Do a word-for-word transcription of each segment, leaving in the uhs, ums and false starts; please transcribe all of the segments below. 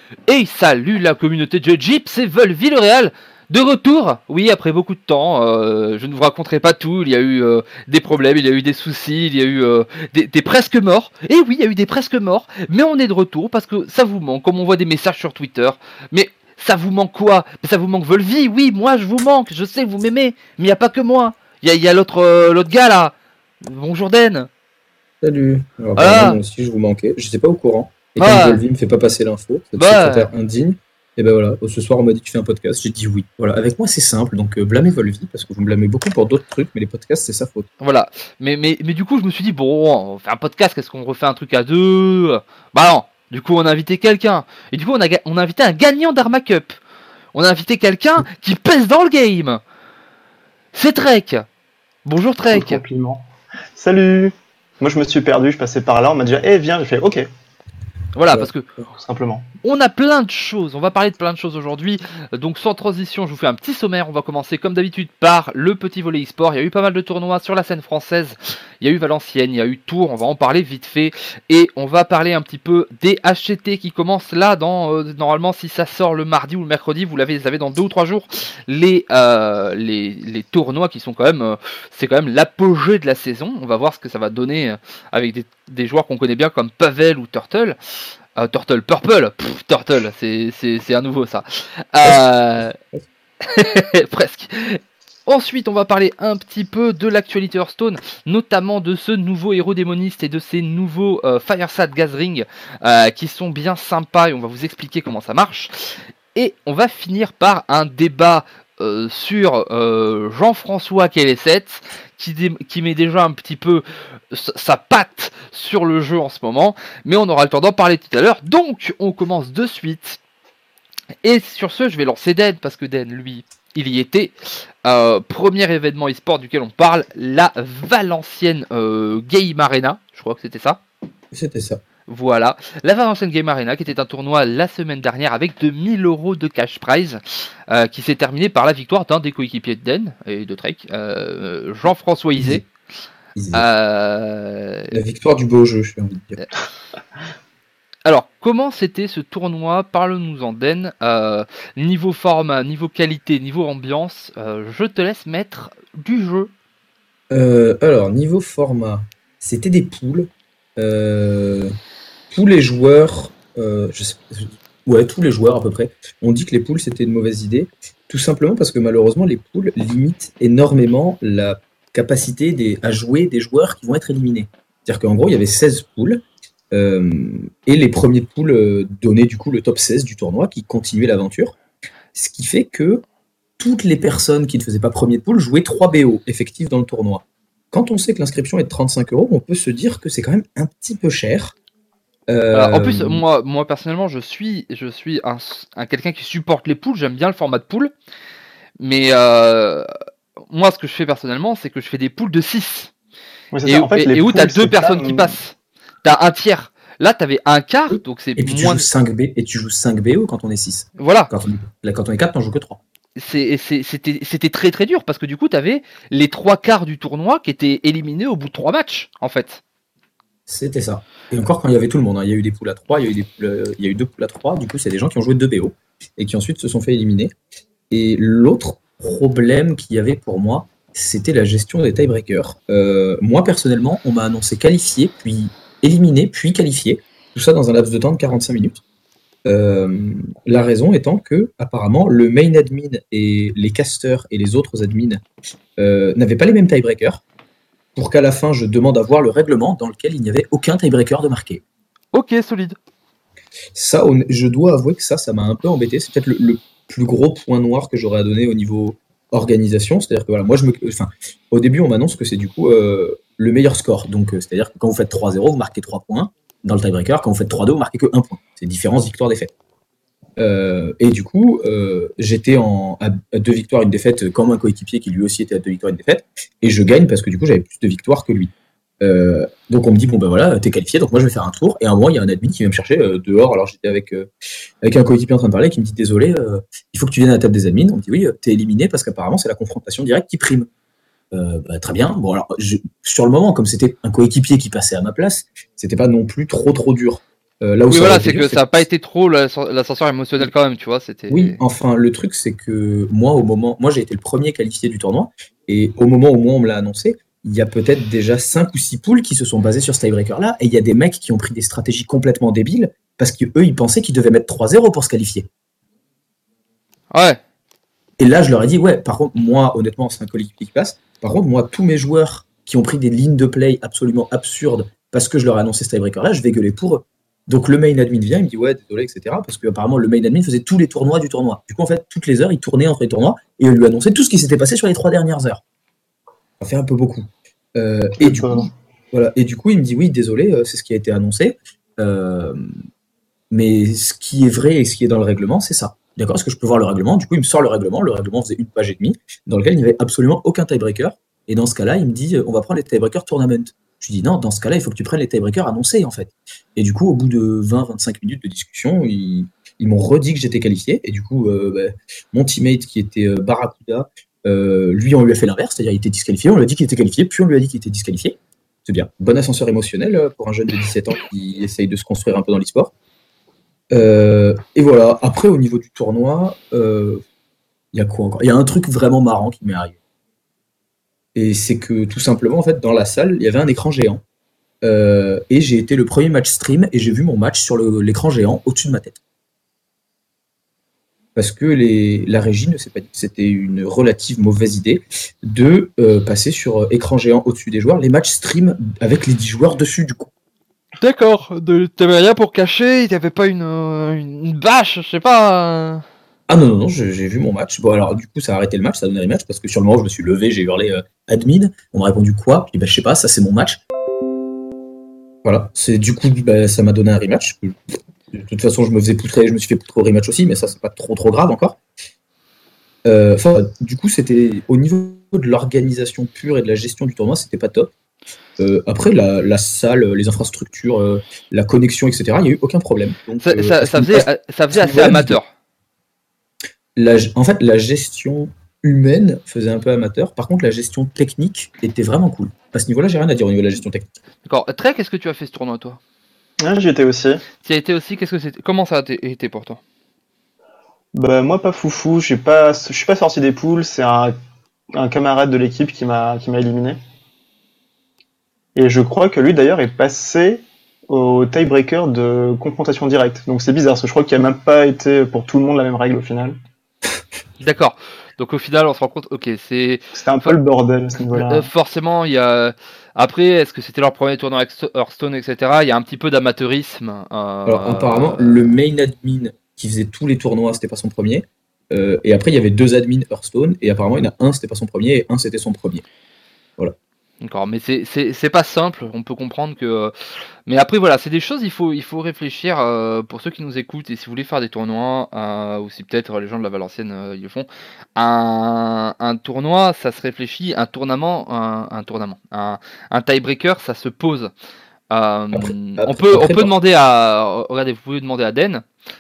Et salut la communauté de Jeep, c'est Volville-Réal de retour. Oui, après beaucoup de temps, euh, je ne vous raconterai pas tout. Il y a eu euh, des problèmes, il y a eu des soucis, il y a eu euh, des, des presque morts. Et oui, il y a eu des presque morts, mais on est de retour parce que ça vous manque, comme on voit des messages sur Twitter. Mais ça vous manque quoi? Mais ça vous manque Volvi? Oui, moi je vous manque, je sais que vous m'aimez, mais il n'y a pas que moi. Il y a, y a l'autre euh, l'autre gars là. Bonjour Den. Salut. Alors, bah, Ah, moi aussi, je vous manquais. Je n'étais pas au courant. Et comme ah, Volvi me fait pas passer l'info, cette bah. secrétaire indigne, et ben voilà, ce soir, on m'a dit tu fais un podcast. J'ai dit oui. Voilà, avec moi, c'est simple. Donc, euh, blâmez Volvi, parce que vous me blâmez beaucoup pour d'autres trucs, mais les podcasts, c'est sa faute. Voilà. Mais, mais, mais du coup, je me suis dit, bon, on fait un podcast, qu'est-ce qu'on refait un truc à deux? Bah non. Du coup, on a invité quelqu'un. Et du coup, on a, on a invité un gagnant d'Arma Cup. On a invité quelqu'un qui pèse dans le game. C'est Trek. Bonjour Trek. Compliment. Salut. Moi, je me suis perdu, je passais par là, on m'a dit, eh, viens, j'ai fait, ok, Voilà, parce que tout simplement. on a plein de choses, on va parler de plein de choses aujourd'hui, donc sans transition, je vous fais un petit sommaire. On va commencer comme d'habitude par le petit volet e-sport. Il y a eu pas mal de tournois sur la scène française, il y a eu Valenciennes, il y a eu Tours, on va en parler vite fait, et on va parler un petit peu des H C T qui commencent là, dans euh, normalement si ça sort le mardi ou le mercredi, vous l'avez, vous avez dans deux ou trois jours, les, euh, les, les tournois qui sont quand même, euh, c'est quand même l'apogée de la saison. On va voir ce que ça va donner euh, avec des, des joueurs qu'on connaît bien comme Pavel ou Turtle. Euh, Turtle, Purple, Pff, Turtle, c'est, c'est, c'est un nouveau ça. Euh... Presque. Ensuite, on va parler un petit peu de l'actualité Hearthstone, notamment de ce nouveau héros démoniste et de ces nouveaux euh, Fireside Gathering euh, qui sont bien sympas, et on va vous expliquer comment ça marche. Et on va finir par un débat euh, sur euh, Jean-François Kelesset, qui, dé- qui met déjà un petit peu s- sa patte sur le jeu en ce moment, mais on aura le temps d'en parler tout à l'heure. Donc, on commence de suite. Et sur ce, je vais lancer Den, parce que Den, lui, il y était. Euh, premier événement e-sport duquel on parle, la Valenciennes euh, Game Arena, je crois que c'était ça. C'était ça. Voilà, la Valenciennes Game Arena qui était un tournoi la semaine dernière avec deux mille euros de cash prize euh, qui s'est terminé par la victoire d'un des coéquipiers de Den et de Trek, euh, Jean-François Isé. Easy. Euh... La victoire du beau jeu, je suis envie de dire. Alors, comment c'était ce tournoi? Parle-nous-en, Den. Euh, niveau format, niveau qualité, niveau ambiance, euh, je te laisse mettre du jeu. Euh, alors, niveau format, c'était des poules. Euh, tous les joueurs, euh, je sais, ouais, tous les joueurs à peu près, ont dit que les poules c'était une mauvaise idée, tout simplement parce que malheureusement les poules limitent énormément la capacité des, à jouer des joueurs qui vont être éliminés. C'est-à-dire qu'en gros il y avait seize poules, euh, et les premiers poules euh, donnaient du coup le top seize du tournoi qui continuait l'aventure, ce qui fait que toutes les personnes qui ne faisaient pas premier de poule jouaient trois B O effectifs dans le tournoi. Quand on sait que l'inscription est de trente-cinq euros, on peut se dire que c'est quand même un petit peu cher. Euh... Alors, en plus, moi, moi personnellement, je suis, je suis un, un quelqu'un qui supporte les poules. J'aime bien le format de poule, mais euh, moi, ce que je fais personnellement, c'est que je fais des poules de six. Oui, c'est et, ça. En fait, et, les et où poules, t'as deux c'est personnes pas- qui passent. T'as un tiers. Là, t'avais un quart, donc c'est Et puis tu moins. joues cinq B et tu joues cinq B O quand on est six. Voilà. Quand on, là, quand on est quatre, t'en joues que trois. C'est, c'est, c'était, c'était très très dur parce que du coup, t'avais les trois quarts du tournoi qui étaient éliminés au bout de trois matchs, en fait. C'était ça. Et encore quand il y avait tout le monde, hein. Il y a eu des poules à trois, il y a eu, des poules, euh, il y a eu deux poules à trois, du coup c'est des gens qui ont joué deux B O et qui ensuite se sont fait éliminer. Et l'autre problème qu'il y avait pour moi, c'était la gestion des tiebreakers. Euh, moi personnellement, on m'a annoncé qualifié, puis éliminé, puis qualifié. Tout ça dans un laps de temps de quarante-cinq minutes. Euh, la raison étant que, apparemment, le main admin et les casters et les autres admins euh, n'avaient pas les mêmes tiebreakers, pour qu'à la fin, je demande à voir le règlement dans lequel il n'y avait aucun tiebreaker de marqué. Ok, solide. Ça, on- je dois avouer que ça, ça m'a un peu embêté. C'est peut-être le, le plus gros point noir que j'aurais à donner au niveau organisation. C'est-à-dire que voilà, moi, je me, enfin, au début, on m'annonce que c'est du coup euh, le meilleur score. Donc, euh, c'est-à-dire que quand vous faites trois zéro, vous marquez trois points dans le tiebreaker. Quand vous faites trois deux, vous marquez que un point. C'est différence victoire-défaite. Euh, et du coup, euh, j'étais en, à, à deux victoires, une défaite, comme un coéquipier qui lui aussi était à deux victoires, une défaite. Et je gagne parce que du coup, j'avais plus de victoires que lui. Euh, donc on me dit, bon ben voilà, t'es qualifié, donc moi je vais faire un tour. Et à un moment, il y a un admin qui vient me chercher euh, dehors. Alors j'étais avec, euh, avec un coéquipier en train de parler qui me dit, désolé, euh, il faut que tu viennes à la table des admins. On me dit, oui, euh, t'es éliminé parce qu'apparemment c'est la confrontation directe qui prime. Euh, bah, très bien. Bon, alors je- sur le moment, comme c'était un coéquipier qui passait à ma place, c'était pas non plus trop trop dur. Euh, là où Oui, ça voilà, aurait été c'est dur, que c'est ça n'a pas été trop l'ascen- l'ascenseur émotionnel quand même, tu vois. C'était. oui, enfin, le truc, c'est que moi, au moment, moi, j'ai été le premier qualifié du tournoi, et au moment où moi, on me l'a annoncé, il y a peut-être déjà cinq ou six poules qui se sont basées sur ce tiebreaker-là, et il y a des mecs qui ont pris des stratégies complètement débiles, parce qu'eux, ils pensaient qu'ils devaient mettre trois zéro pour se qualifier. Ouais. Et là, je leur ai dit, ouais, par contre, moi, honnêtement, c'est un coéquipier qui passe. Par contre, moi, tous mes joueurs qui ont pris des lignes de play absolument absurdes parce que je leur ai annoncé ce tiebreaker-là, je vais gueuler pour eux. Donc le main admin vient, il me dit, ouais, désolé, et cetera. Parce qu'apparemment, le main admin faisait tous les tournois du tournoi. Du coup, en fait, toutes les heures, il tournait entre les tournois et on lui annonçait tout ce qui s'était passé sur les trois dernières heures. Ça fait un peu beaucoup. Euh, et, du coup, voilà. Et du coup, il me dit, oui, désolé, euh, c'est ce qui a été annoncé. Euh, mais ce qui est vrai et ce qui est dans le règlement, c'est ça. D'accord, est-ce que je peux voir le règlement? Du coup, il me sort le règlement. Le règlement faisait une page et demie, dans lequel il n'y avait absolument aucun tiebreaker. Et dans ce cas-là, il me dit, euh, on va prendre les tiebreakers tournament. Je lui dis, non, dans ce cas-là, il faut que tu prennes les tiebreakers annoncés, en fait. Et du coup, au bout de vingt à vingt-cinq minutes de discussion, ils, ils m'ont redit que j'étais qualifié. Et du coup, euh, bah, mon teammate qui était euh, Barracuda, euh, lui, on lui a fait l'inverse, c'est-à-dire il était disqualifié. On lui a dit qu'il était qualifié, puis on lui a dit qu'il était disqualifié. C'est bien. Bon ascenseur émotionnel euh, pour un jeune de dix-sept ans qui essaye de se construire un peu dans l'e-sport. Euh, et voilà, après au niveau du tournoi, il euh, y a quoi encore? Il y a un truc vraiment marrant qui m'est arrivé. Et c'est que tout simplement, en fait, dans la salle, il y avait un écran géant. Euh, et j'ai été le premier match stream et j'ai vu mon match sur le- l'écran géant au-dessus de ma tête. Parce que les, la régie ne s'est pas dit que c'était une relative mauvaise idée de euh, passer sur écran géant au-dessus des joueurs, les matchs stream avec les dix joueurs dessus du coup. D'accord, de... t'avais rien pour cacher, il n'y avait pas une, euh, une, une bâche, je sais pas. euh. Ah non, non, non, je- j'ai vu mon match. Bon, alors du coup, ça a arrêté le match, ça a donné le match, parce que sur le moment, je me suis levé, j'ai hurlé euh, admin. On m'a répondu quoi? Je dis, bah, je sais pas, ça c'est mon match. Voilà, c'est du coup, bah, ça m'a donné un rematch. De toute façon, je me faisais poutrer, je me suis fait poutrer au rematch aussi, mais ça, c'est pas trop trop grave encore. Euh, Enfin, du coup, c'était au niveau de l'organisation pure et de la gestion du tournoi, c'était pas top. Euh, après, la, la salle, les infrastructures, euh, la connexion, et cetera, il n'y a eu aucun problème. Donc, Ça, euh, ça, à ce ça niveau- faisait, ça faisait à ce assez niveau-là, amateur. la, en fait, la gestion humaine faisait un peu amateur. Par contre, la gestion technique était vraiment cool. À ce niveau-là, j'ai rien à dire au niveau de la gestion technique. D'accord. Trey, qu'est-ce que tu as fait ce tournoi, toi? Ah, j'y étais aussi. Tu y as été aussi, qu'est-ce que c'était? Comment ça a été été pour toi? Bah, moi, pas foufou, je suis pas, je suis pas sorti des poules, c'est un, un camarade de l'équipe qui m'a, qui m'a éliminé. Et je crois que lui, d'ailleurs, est passé au tiebreaker de confrontation directe. Donc c'est bizarre, parce que je crois qu'il n'y a même pas été pour tout le monde la même règle au final. D'accord. Donc au final, on se rend compte, ok, c'est C'était un peu le bordel à ce niveau-là. euh, forcément il y a. Après, est-ce que c'était leur premier tournoi avec Hearthstone, et cetera. Il y a un petit peu d'amateurisme. euh, Alors, apparemment, le main admin qui faisait tous les tournois, c'était pas son premier. Euh, et après, il y avait deux admins Hearthstone. Et apparemment, il y en a un, c'était pas son premier, et un, c'était son premier. Voilà. D'accord, mais c'est- c'est c'est pas simple. On peut comprendre que. Mais après, voilà, c'est des choses, il faut, il faut réfléchir euh, pour ceux qui nous écoutent et si vous voulez faire des tournois, euh, ou si peut-être les gens de la Valenciennes euh, ils le font. Un, un tournoi, ça se réfléchit. Un tournament, un, un tournament, un, un tiebreaker, ça se pose. Euh, Après- on après- peut, on après, peut par- demander à. Regardez, vous pouvez demander à Den.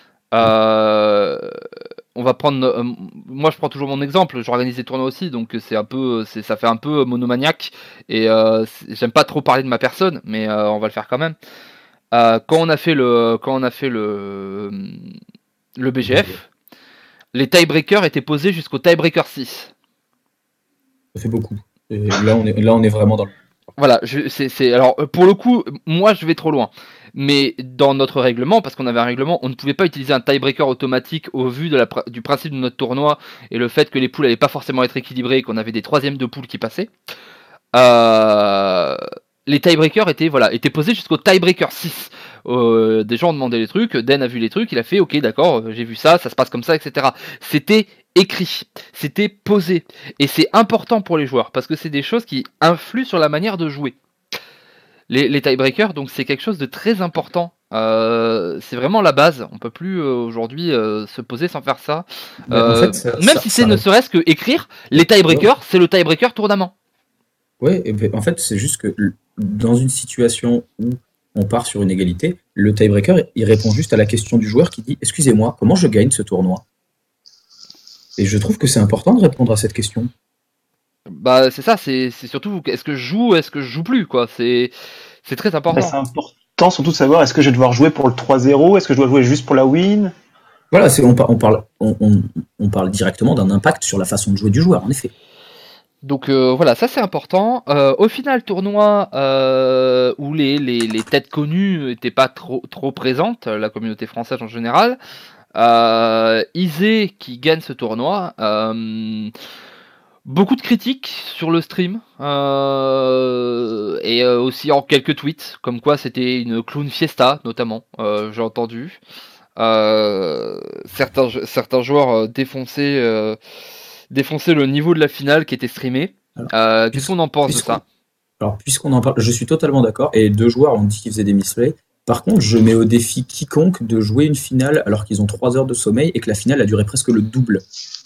Euh, on va prendre. euh, moi, je prends toujours mon exemple. J'organise des tournois aussi, donc c'est un peu, c'est, ça fait un peu monomaniaque. Et euh, c'est- j'aime pas trop parler de ma personne, mais euh, on va le faire quand même. Euh, quand on a fait le, quand on a fait le, le B G F, les tiebreakers étaient posés jusqu'au tiebreaker six. Ça fait beaucoup. Et là, on est, là, on est vraiment dans le. Voilà, je, c'est, c'est, alors euh, pour le coup, moi je vais trop loin. Mais dans notre règlement, parce qu'on avait un règlement, on ne pouvait pas utiliser un tiebreaker automatique au vu de la, pr- du principe de notre tournoi et le fait que les poules n'allaient pas forcément être équilibrées et qu'on avait des troisièmes de poules qui passaient. Euh, les tiebreakers étaient, voilà, étaient posés jusqu'au tiebreaker six. Euh, des gens ont demandé les trucs, Den a vu les trucs, il a fait ok d'accord, euh, j'ai vu ça, ça se passe comme ça, et cetera. C'était écrit, c'était posé. Et c'est important pour les joueurs, parce que c'est des choses qui influent sur la manière de jouer. Les, les tiebreakers, donc c'est quelque chose de très important. Euh, c'est vraiment la base. On peut plus euh, aujourd'hui euh, se poser sans faire ça. Mais en Euh, fait, ça- même ça- si ça c'est ne répond- serait-ce que écrire, les tiebreakers, c'est le tiebreaker tournament. Ouais, et ben, en fait, c'est juste que l- dans une situation où on part sur une égalité, le tiebreaker, il répond juste à la question du joueur qui dit excusez-moi, comment je gagne ce tournoi? Et je trouve que c'est important de répondre à cette question. Bah c'est ça, c'est c'est surtout est-ce que je joue, est-ce que je joue plus quoi. C'est c'est très Bah, important. c'est impor- j'attends surtout de savoir est-ce que je vais devoir jouer pour le trois zéro, est-ce que je dois jouer juste pour la win. Voilà, c'est, on, par- on parle, on, on- on parle directement d'un impact sur la façon de jouer du joueur, en effet. Donc euh, voilà, ça c'est important. Euh, au final, tournoi euh, où les, les, les têtes connues n'étaient pas trop, trop présentes, la communauté française en général. Euh, Isé qui gagne ce tournoi. Euh, beaucoup de critiques sur le stream. Euh, et euh, aussi en quelques tweets, comme quoi c'était une clown fiesta, notamment, euh, j'ai entendu. Euh, certains, certains joueurs euh, défonçaient, euh, défonçaient le niveau de la finale qui était streamé. Alors, Euh, Qu'est-ce puis- qu'on en pense de puisqu'on- ça? Alors, puisqu'on en parle, je suis totalement d'accord, et deux joueurs ont dit qu'ils faisaient des misplays. Par contre, je mets au défi quiconque de jouer une finale alors qu'ils ont trois heures de sommeil et que la finale a duré presque le double.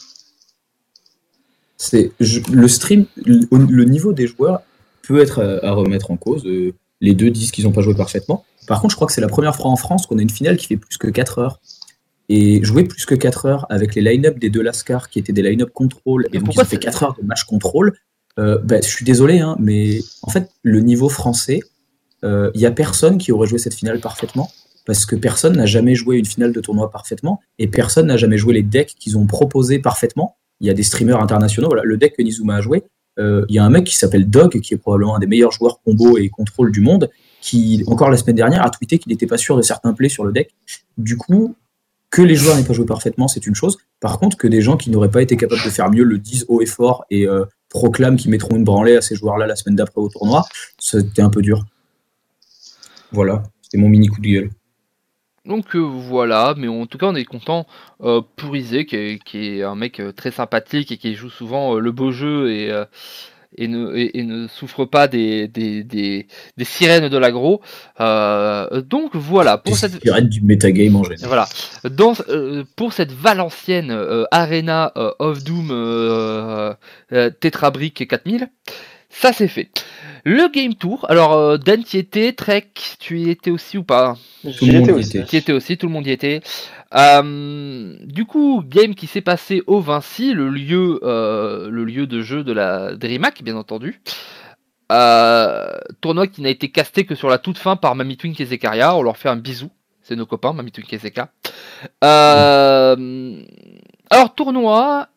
C'est, je- le stream, le, le niveau des joueurs peut être à, à remettre en cause. Euh, les deux disent qu'ils n'ont pas joué parfaitement. Par contre, je crois que c'est la première fois en France qu'on a une finale qui fait plus que quatre heures. Et jouer plus que quatre heures avec les line-up des deux Lascar qui étaient des line-up contrôle, et Mais donc pourquoi ils ont fait c'est- quatre heures de match contrôle, euh, bah, je suis désolé, hein, mais en fait, le niveau français, il n'y a personne qui aurait joué cette finale parfaitement, parce que personne n'a jamais joué une finale de tournoi parfaitement, et personne n'a jamais joué les decks qu'ils ont proposés parfaitement. Il y a des streamers internationaux, voilà, le deck que Nizuma a joué, euh, il y a un mec qui s'appelle Dog, qui est probablement un des meilleurs joueurs combo et contrôle du monde, qui, encore la semaine dernière, a tweeté qu'il n'était pas sûr de certains plays sur le deck. Du coup, que les joueurs n'aient pas joué parfaitement, c'est une chose. Par contre, que des gens qui n'auraient pas été capables de faire mieux le disent haut et fort et euh, proclament qu'ils mettront une branlée à ces joueurs-là la semaine d'après au tournoi, c'était un peu dur. Voilà, c'était mon mini coup de gueule. Donc euh, voilà, mais en tout cas on est content euh, pour Isé, qui est, qui est un mec euh, très sympathique et qui joue souvent euh, le beau jeu et, euh, et, ne, et, et ne souffre pas des, des, des, des sirènes de l'agro. Euh, donc voilà, pour Des cette, sirènes du metagame en général. voilà. Dans, euh, pour cette Valenciennes euh, Arena euh, of Doom euh, euh, Tetrabrick quatre mille, ça c'est fait. Le Game Tour, alors euh, Dan, tu y étais, Trek, tu y étais aussi ou pas? Tout J'y le étais monde y aussi. était. Qui était aussi, tout le monde y était. Euh, du coup, game qui s'est passé au Vinci, le lieu, euh, le lieu de jeu de la DreamHack, bien entendu. Euh, tournoi qui n'a été casté que sur la toute fin par Mamitwink et Zekaria. On leur fait un bisou. C'est nos copains, Mamitwink et Zeka. Euh, alors, tournoi.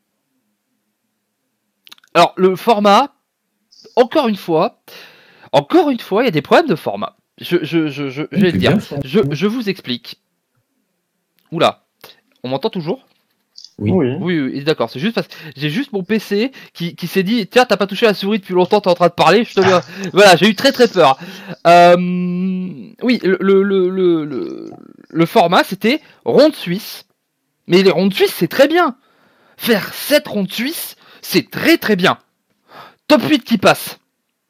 Alors, le format, encore une fois, encore une fois, il y a des problèmes de format. Je, je, je, je, je vais le dire. Je, je vous explique. Oula, on m'entend toujours? Oui. Oui. Oui, oui, d'accord. C'est juste parce que j'ai juste mon P C qui, qui s'est dit tiens, t'as pas touché la souris depuis longtemps, t'es en train de parler. Je te vois. Voilà, j'ai eu très très peur. Euh, oui, le, le, le, le, le, le format c'était ronde suisse. Mais les rondes suisses, c'est très bien. Faire sept rondes suisses, c'est très très bien. Top huit qui passe.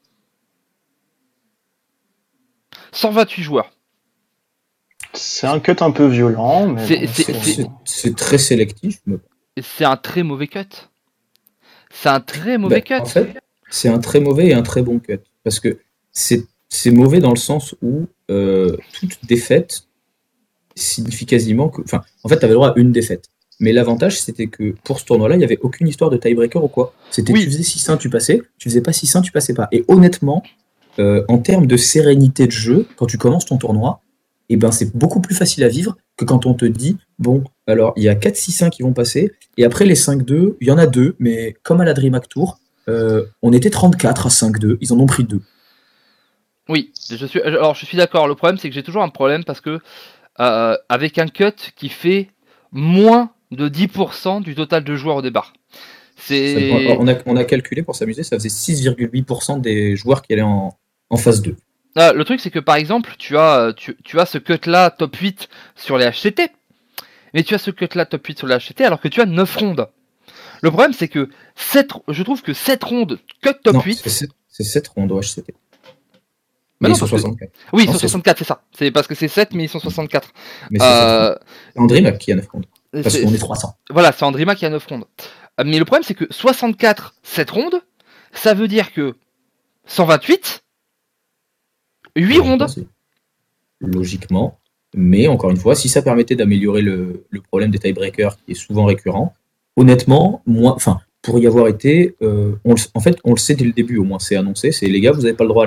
cent vingt-huit joueurs. C'est un cut un peu violent, mais C'est- bon, c'est- c'est- c'est- C'est c'est très sélectif. mais- C'est un très mauvais cut. C'est un très mauvais Ben, cut. en fait, c'est un très mauvais et un très bon cut. Parce que c'est c'est mauvais dans le sens où euh, toute défaite signifie quasiment que. Enfin, en fait, tu avais le droit à une défaite. Mais l'avantage, c'était que pour ce tournoi-là, il n'y avait aucune histoire de tiebreaker ou quoi. C'était Oui. tu faisais six un, tu passais. Tu faisais pas six un, tu passais pas. Et honnêtement, euh, en termes de sérénité de jeu, quand tu commences ton tournoi, eh ben, c'est beaucoup plus facile à vivre que quand on te dit bon, alors il y a quatre six un qui vont passer, et après les cinq deux, il y en a deux, mais comme à la DreamHack Tour, euh, on était trente-quatre à cinq deux, ils en ont pris deux. Oui, je suis, alors je suis d'accord. Le problème, c'est que j'ai toujours un problème parce que euh, avec un cut qui fait moins de dix pour cent du total de joueurs au départ. C'est Ça- on, a, on a calculé pour s'amuser, ça faisait six virgule huit pour cent des joueurs qui allaient en, en phase deux. Ah, le truc, c'est que par exemple, tu as, tu, tu as ce cut-là top huit sur les H C T, mais tu as ce cut-là top huit sur les H C T alors que tu as neuf rondes. Le problème, c'est que sept, je trouve que sept rondes cut top Non, huit. c'est sept- c'est sept rondes au H C T. Mais Mais non, ils sont parce que- soixante-quatre. Oui, ils Non, sont c'est- soixante-quatre, c'est ça. C'est parce que c'est sept, mais ils sont soixante-quatre. Mais c'est sept Euh, rondes. C'est en DreamHack qui a neuf rondes. Parce c'est- qu'on est trois cents. Voilà, c'est Andrima qui a neuf rondes. Euh, Mais le problème, c'est que soixante-quatre, sept rondes, ça veut dire que cent vingt-huit, huit rondes. Logiquement. Mais encore une fois, si ça permettait d'améliorer le, le problème des tiebreakers qui est souvent récurrent, honnêtement, moi, enfin, pour y avoir été, euh, on le- en fait, on le sait dès le début, au moins c'est annoncé, c'est les gars, vous n'avez pas le droit à l'erreur.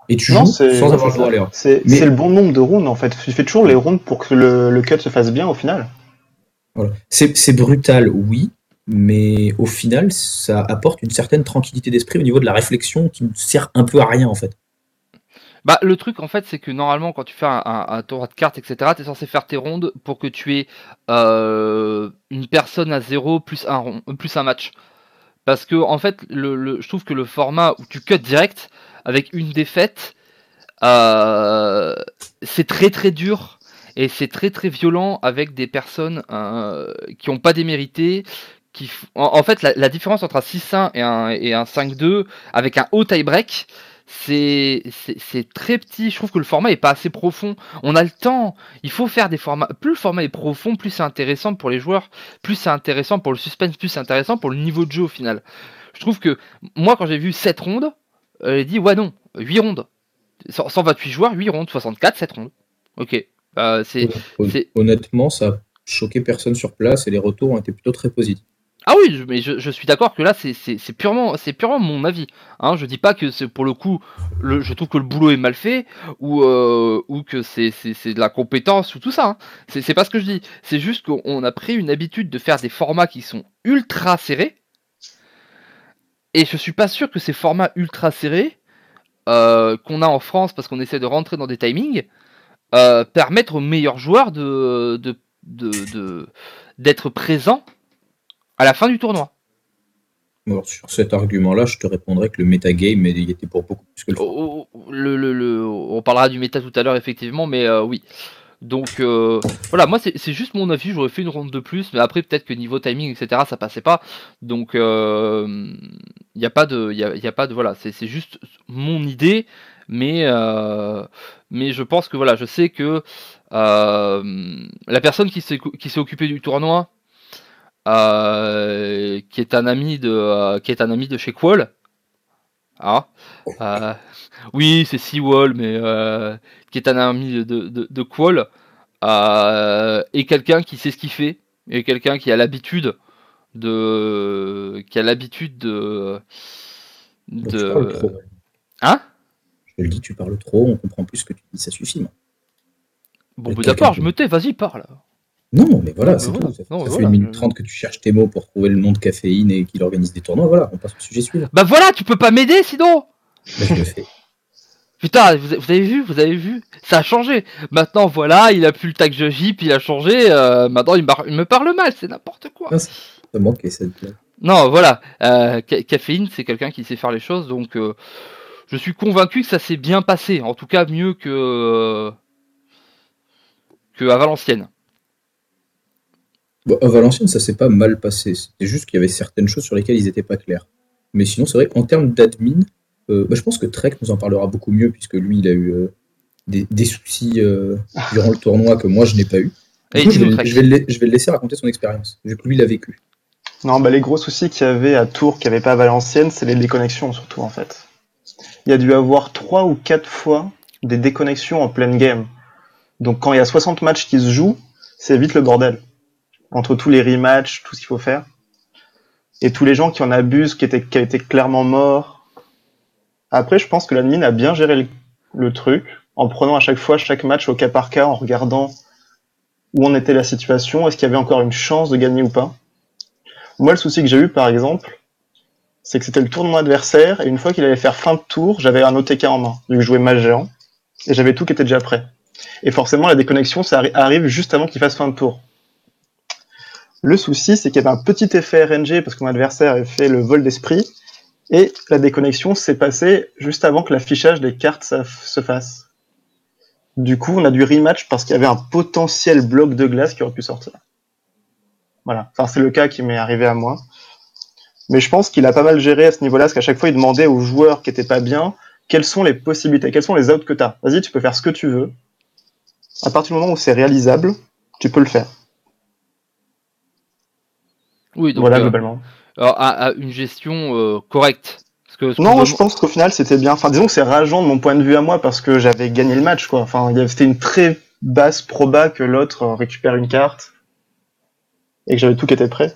Et tu Non, joues c'est sans ouais, avoir c'est le droit à ça. l'erreur. C'est Mais c'est le bon nombre de rounds en fait. Tu fais toujours les rounds pour que le, le cut se fasse bien au final. voilà. C'est c'est brutal, oui, mais au final, ça apporte une certaine tranquillité d'esprit au niveau de la réflexion qui ne sert un peu à rien en fait. Bah, le truc, en fait, c'est que normalement, quand tu fais un, un, un tournoi de cartes, et cetera, tu es censé faire tes rondes pour que tu aies euh, une personne à zéro plus un, rond- plus un match. Parce que, en fait, le, le- je trouve que le format où tu cut direct avec une défaite, euh, c'est très très dur et c'est très très violent avec des personnes euh, qui n'ont pas démérité. Qui, f- en, en fait, la, la différence entre un six un et un, et un cinq deux avec un haut tie-break, c'est c'est- c'est très petit. Je trouve que le format est pas assez profond. On a le temps. Il faut faire des formats. Plus le format est profond, plus c'est intéressant pour les joueurs, plus c'est intéressant pour le suspense, plus c'est intéressant pour le niveau de jeu au final. Je trouve que moi, quand j'ai vu sept rondes, euh, j'ai dit ouais non, huit rondes. cent vingt-huit joueurs, huit rondes, soixante-quatre, sept rondes. Ok. Euh, c'est, Hon- hon- c'est... Honnêtement, ça a choqué personne sur place et les retours ont été plutôt très positifs. Ah oui, je- mais je, je suis d'accord que là, c'est, c'est, c'est purement, c'est purement mon avis. Hein, je dis pas que c'est pour le coup, le, je trouve que le boulot est mal fait ou, euh, ou que c'est, c'est, c'est de la compétence ou tout ça. Hein. C'est, c'est pas ce que je dis. C'est juste qu'on on a pris une habitude de faire des formats qui sont ultra serrés. Et je suis pas sûr que ces formats ultra serrés euh, qu'on a en France parce qu'on essaie de rentrer dans des timings euh, permettre aux meilleurs joueurs de, de, de, de- d'être présents à la fin du tournoi. Alors, sur cet argument-là, je te répondrais que le metagame il était pour beaucoup plus que le format. Oh, oh, le, le, le- on parlera du méta tout à l'heure, effectivement, mais euh, oui. Donc euh, voilà, moi c'est, c'est juste mon avis, j'aurais fait une ronde de plus, mais après peut-être que niveau timing, et cetera, ça passait pas. Donc il euh, n'y a pas de. Y a, y a pas de voilà, c'est, c'est juste mon idée, mais, euh, mais je pense que voilà, je sais que euh, la personne qui s'est, qui s'est occupée du tournoi, euh, qui est un ami de euh, qui est un ami de chez Qual. Ah, euh, oui, c'est Seawall, mais euh, qui est un ami de, de, de Qual, euh, et quelqu'un qui sait ce qu'il fait, et quelqu'un qui a l'habitude de qui a l'habitude de Donc, tu parles de trop. hein. Je te le dis, tu parles trop, on comprend plus ce que tu dis, ça suffit. Non, Bon, bah, quelqu'un d'accord, je qui... me tais, vas-y, parle. non mais voilà, Non, mais c'est voilà, tout. Ça, non, ça mais fait une voilà. minute trente que tu cherches tes mots pour trouver le nom de Caféine et qu'il organise des tournois. Voilà, on passe au sujet suivant. Bah voilà, tu peux pas m'aider sinon. Bah, je le fais. Putain, vous, vous avez vu, vous avez vu, ça a changé. Maintenant, voilà, il a plus le tag de Jeep, il a changé. Euh, maintenant, il, il me parle mal, c'est n'importe quoi. Ah, ça ça manquait cette blague. Non, voilà, euh, Ca- Caféine, c'est quelqu'un qui sait faire les choses, donc euh, je suis convaincu que ça s'est bien passé. En tout cas, mieux que euh, que à Valenciennes. Bon, à Valenciennes, ça s'est pas mal passé. C'était juste qu'il y avait certaines choses sur lesquelles ils n'étaient pas clairs. Mais sinon, c'est vrai qu'en termes d'admin, euh, bah, je pense que Trek nous en parlera beaucoup mieux, puisque lui, il a eu euh, des, des soucis euh, durant le tournoi que moi, je n'ai pas eu. Du Et coup, je dis-nous, vais, Trek. je, vais le, je vais le laisser raconter son expérience, vu que lui, il a vécu. Non, bah les gros soucis qu'il y avait à Tours, qu'il n'y avait pas à Valenciennes, c'est les déconnexions surtout en fait. Il y a dû avoir trois ou quatre fois des déconnexions en pleine game. Donc quand il y a soixante matchs qui se jouent, c'est vite le bordel. Entre tous les rematchs, tout ce qu'il faut faire. Et tous les gens qui en abusent, qui étaient, qui étaient clairement morts. Après, je pense que l'admin a bien géré le, le truc, en prenant à chaque fois chaque match au cas par cas, en regardant où en était la situation, est-ce qu'il y avait encore une chance de gagner ou pas. Moi, le souci que j'ai eu, par exemple, c'est que c'était le tour de mon adversaire, et une fois qu'il allait faire fin de tour, j'avais un O T K en main, vu que je jouais mage géant, et j'avais tout qui était déjà prêt. Et forcément, la déconnexion, ça arri- arrive juste avant qu'il fasse fin de tour. Le souci, c'est qu'il y avait un petit effet R N G, parce que mon adversaire avait fait le vol d'esprit, et la déconnexion s'est passée juste avant que l'affichage des cartes se fasse. Du coup, on a dû rematch parce qu'il y avait un potentiel bloc de glace qui aurait pu sortir. Voilà. Enfin, c'est le cas qui m'est arrivé à moi. Mais je pense qu'il a pas mal géré à ce niveau-là, parce qu'à chaque fois, il demandait aux joueurs qui étaient pas bien quelles sont les possibilités, quels sont les outs que tu as. Vas-y, tu peux faire ce que tu veux. À partir du moment où c'est réalisable, tu peux le faire. Oui, donc Voilà, euh, globalement. alors, à, à une gestion euh, correcte. Parce que ce qu'on Non, dem- je pense qu'au final, c'était bien. Enfin, disons que c'est rageant de mon point de vue à moi, parce que j'avais gagné le match, quoi. Enfin, il y avait- c'était une très basse proba que l'autre euh, récupère une carte, et que j'avais tout qui était prêt.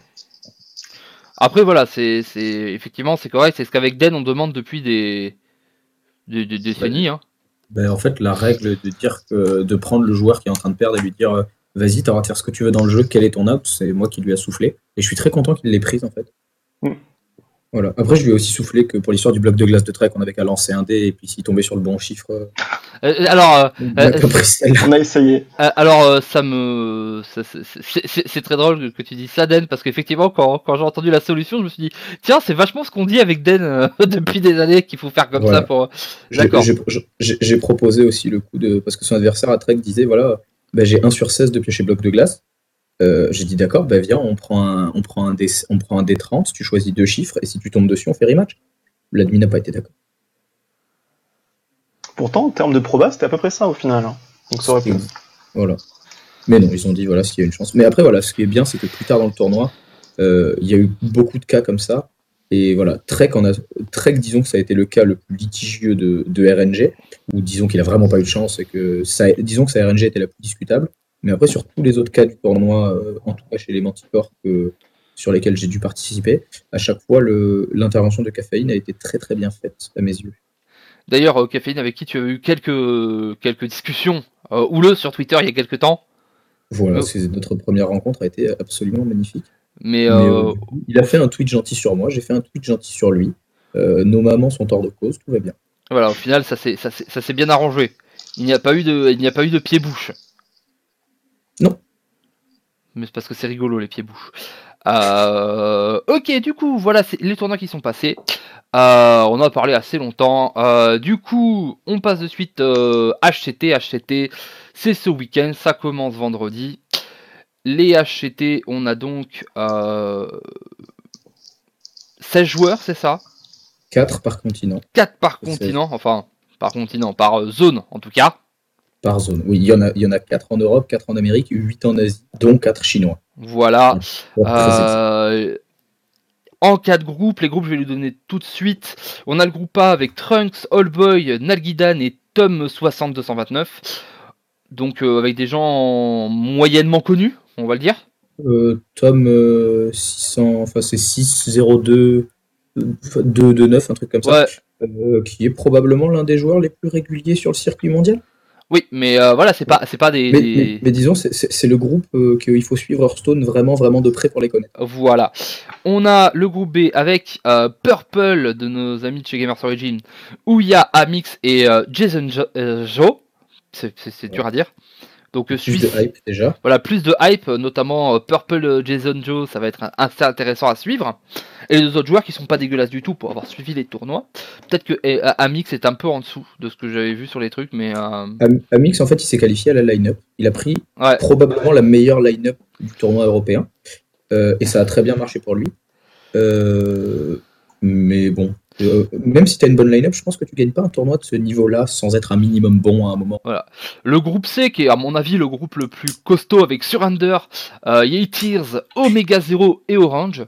Après voilà, c'est c'est effectivement c'est correct, c'est ce qu'avec Den on demande depuis des Des, des décennies, hein. Ben, en fait, la règle de dire que de prendre le joueur qui est en train de perdre et lui dire euh, vas-y, t'auras de faire ce que tu veux dans le jeu, quel est ton out, c'est moi qui lui a soufflé. Et je suis très content qu'il l'ait prise en fait. Mm. Voilà. Après, je lui ai aussi soufflé que pour l'histoire du bloc de glace de Trek, on avait qu'à lancer un dé et puis s'il tombait sur le bon chiffre. euh, Euh, alors, euh, on a euh, pas pris celle-là. On a essayé. Euh, alors, euh, ça me, ça- c'est c'est- c'est- c'est très drôle que tu dis ça, Den, parce qu'effectivement, quand, quand j'ai entendu la solution, je me suis dit, tiens, c'est vachement ce qu'on dit avec Den euh, depuis des années, qu'il faut faire comme Voilà. ça pour. J'ai- D'accord. J'ai j'ai- j'ai proposé aussi le coup de. Parce que son adversaire à Trek disait voilà, ben, j'ai un sur seize de piocher bloc de glace. Euh, j'ai dit d'accord, bah viens, on prend un, on prend un, D, on prend un D trente, tu choisis deux chiffres et si tu tombes dessus, on fait rematch. L'admin n'a pas été d'accord. Pourtant, en termes de proba, c'était à peu près ça au final. hein. Donc ça aurait pu. Voilà. Mais non, ils ont dit voilà s'il y a une chance. Mais après, voilà, ce qui est bien, c'est que plus tard dans le tournoi, euh, il y a eu beaucoup de cas comme ça. Et voilà, Trek, en a, Trek, disons que ça a été le cas le plus litigieux de, de R N G, ou disons qu'il a vraiment pas eu de chance et que ça, disons que sa R N G était la plus discutable. Mais après, sur tous les autres cas du tournoi, euh, en tout cas chez les Manticore, que, sur lesquels j'ai dû participer, à chaque fois, le- l'intervention de Caféine a été très très bien faite à mes yeux. D'ailleurs, euh, Caféine, avec qui tu as eu quelques, quelques discussions euh, houleuses sur Twitter il y a quelques temps, Voilà, Oh. c'est, notre première rencontre a été absolument magnifique. mais, Mais, euh, euh, il a fait un tweet gentil sur moi, j'ai fait un tweet gentil sur lui. Euh, nos mamans sont hors de cause, tout va bien. voilà, au final, ça s'est ça s'est- ça s'est bien arrangé. Il n'y a pas eu de, il n'y a pas eu de pied-bouche. Non. Mais c'est parce que c'est rigolo les pieds-bouches. Euh, ok, du coup, voilà c'est les tournois qui sont passés. Euh, on en a parlé assez longtemps. Euh, du coup, on passe de suite euh, H C T. H C T, c'est ce week-end, ça commence vendredi. Les H C T, on a donc euh, seize joueurs, c'est ça? quatre par continent. quatre par seize. continent, enfin, par continent, par euh, zone en tout cas. Par zone. Oui, il y en a, il y en a quatre en Europe, quatre en Amérique, huit en Asie, dont quatre chinois. Voilà. Pour préciser. Euh, en quatre groupes, les groupes je vais lui donner tout de suite. On a le groupe A avec Trunks, Allboy, Nalgidan et Tom soixante deux cent vingt-neuf. Donc euh, avec des gens moyennement connus, on va le dire. Euh, Tom euh, six cents, enfin c'est six zéro deux deux deux neuf, un truc comme Ouais. ça, euh, qui est probablement l'un des joueurs les plus réguliers sur le circuit mondial. Oui, mais euh, voilà, c'est pas, c'est pas des. Mais, des... mais, mais disons, c'est- c'est c'est le groupe euh, qu'il faut suivre Hearthstone vraiment, vraiment de près pour les connaître. Voilà. On a le groupe B avec euh, Purple de nos amis de chez Gamers Origin, où il y a Amix et euh, Jason Jo. euh, Jo. C'est, c'est- c'est dur à dire. Donc euh, Plus Suisse. de hype déjà. Voilà, plus de hype, euh, notamment euh, Purple euh, Jason Joe, ça va être un- assez intéressant à suivre. Et les deux autres joueurs qui sont pas dégueulasses du tout pour avoir suivi les tournois. Peut-être que eh, Amix est un peu en dessous de ce que j'avais vu sur les trucs, mais euh, Am- Amix, en fait, il s'est qualifié à la line-up. Il a pris ouais. probablement la meilleure line-up du tournoi européen. Euh, et ça a très bien marché pour lui. Euh, mais bon, euh, même si tu as une bonne line-up, je pense que tu gagnes pas un tournoi de ce niveau-là sans être un minimum bon à un moment. Le groupe C, qui est à mon avis le groupe le plus costaud avec Surrender, euh, Yeetirs, Omega Zero et Orange.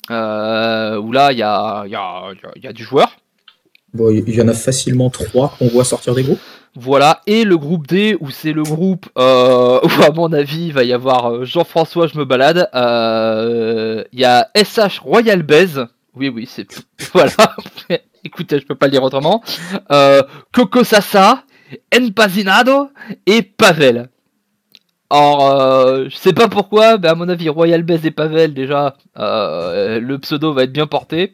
Euh, où là, il y a, y, a, y, a, y a du joueur. Bon, il y en a facilement trois qu'on voit sortir des groupes. Voilà, et le groupe D, où c'est le groupe euh, où à mon avis il va y avoir Jean-François, je me balade. Il euh, y a S H Royal Baise. Oui, oui, c'est. Voilà. Écoutez, je peux pas le dire autrement. Euh, Coco Sassa, Enpazinado et Pavel. Alors, euh, je sais pas pourquoi, mais à mon avis, Royal Baise et Pavel, déjà, euh, le pseudo va être bien porté.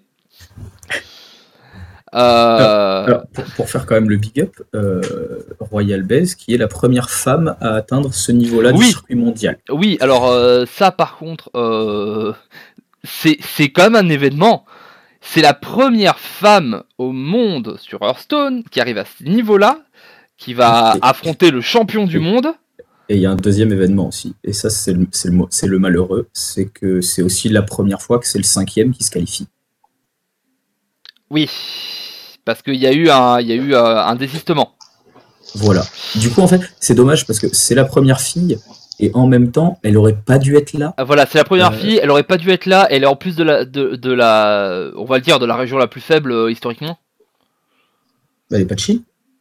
Euh... Alors, alors, pour, pour faire quand même le big up, euh, Royal Baise, qui est la première femme à atteindre ce niveau-là Oui. du circuit mondial. Oui, alors euh, ça par contre, euh, c'est, c'est quand même un événement. C'est la première femme au monde sur Hearthstone qui arrive à ce niveau-là, qui va Et- affronter le champion du monde. Et il y a un deuxième événement aussi, et ça c'est le, c'est le, c'est le malheureux, c'est que c'est aussi la première fois que c'est le cinquième qui se qualifie. Oui, parce qu'il y a eu un, il y a eu euh, un désistement. Voilà. Du coup, en fait, c'est dommage parce que c'est la première fille, et en même temps, elle aurait pas dû être là. Ah, voilà, c'est la première Euh. fille. Elle aurait pas dû être là. Elle est en plus de la, de, de la, on va le dire, de la région la plus faible euh, historiquement. Elle est pas de Chine,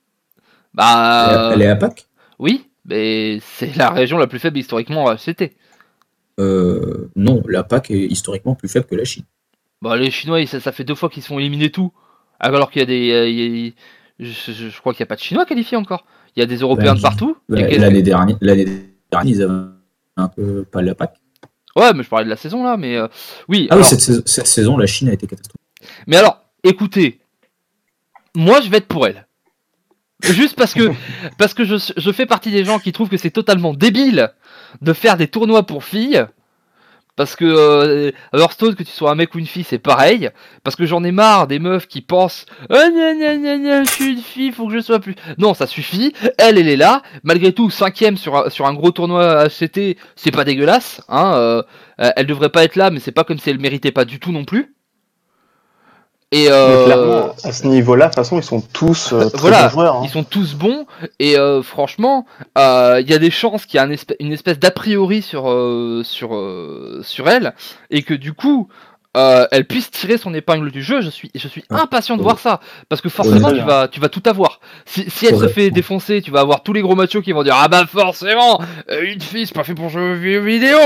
Bah, elle, est- elle est à Pâques. oui, mais c'est la région la plus faible historiquement à H C T. Euh, non, la Pâques est historiquement plus faible que la Chine. Bah, les Chinois, ça, ça fait deux fois qu'ils se font éliminer tout. Alors qu'il y a des. euh, il y a- je, je, je crois qu'il n'y a pas de Chinois qualifiés encore. Il y a des Européens Bah, de partout. bah, Et l'année dernière, l'année dernière, ils avaient un peu pas la P A C. Ouais, mais je parlais de la saison là, mais euh, oui. Ah alors... oui, cette saison, cette saison, la Chine a été catastrophique. Mais alors, écoutez, moi je vais être pour elle. Juste parce que parce que je, je fais partie des gens qui trouvent que c'est totalement débile de faire des tournois pour filles. Parce que euh, Hearthstone, que tu sois un mec ou une fille, c'est pareil. Parce que j'en ai marre des meufs qui pensent ah, gna, gna, gna, gna, je suis une fille, faut que je sois plus. Non, ça suffit. Elle, elle est là. Malgré tout, cinquième sur, sur un gros tournoi H C T, c'est pas dégueulasse. Hein, euh, elle devrait pas être là, mais c'est pas comme si elle méritait pas du tout non plus. Et euh, clairement, à ce niveau-là, de toute façon, ils sont tous euh, très voilà, bons joueurs. Hein. Ils sont tous bons. Et euh, franchement, il euh, y a des chances qu'il y ait un espèce, une espèce d'a priori sur, euh, sur, euh, sur elle. Et que du coup, euh, elle puisse tirer son épingle du jeu. Je suis, je suis Ouais. impatient de Ouais. voir ça. Parce que forcément, Ouais. tu vas, tu vas tout avoir. Si, si elle Ouais. se fait défoncer, tu vas avoir tous les gros machos qui vont dire ah bah forcément, une fille, c'est pas fait pour jouer aux vidéo.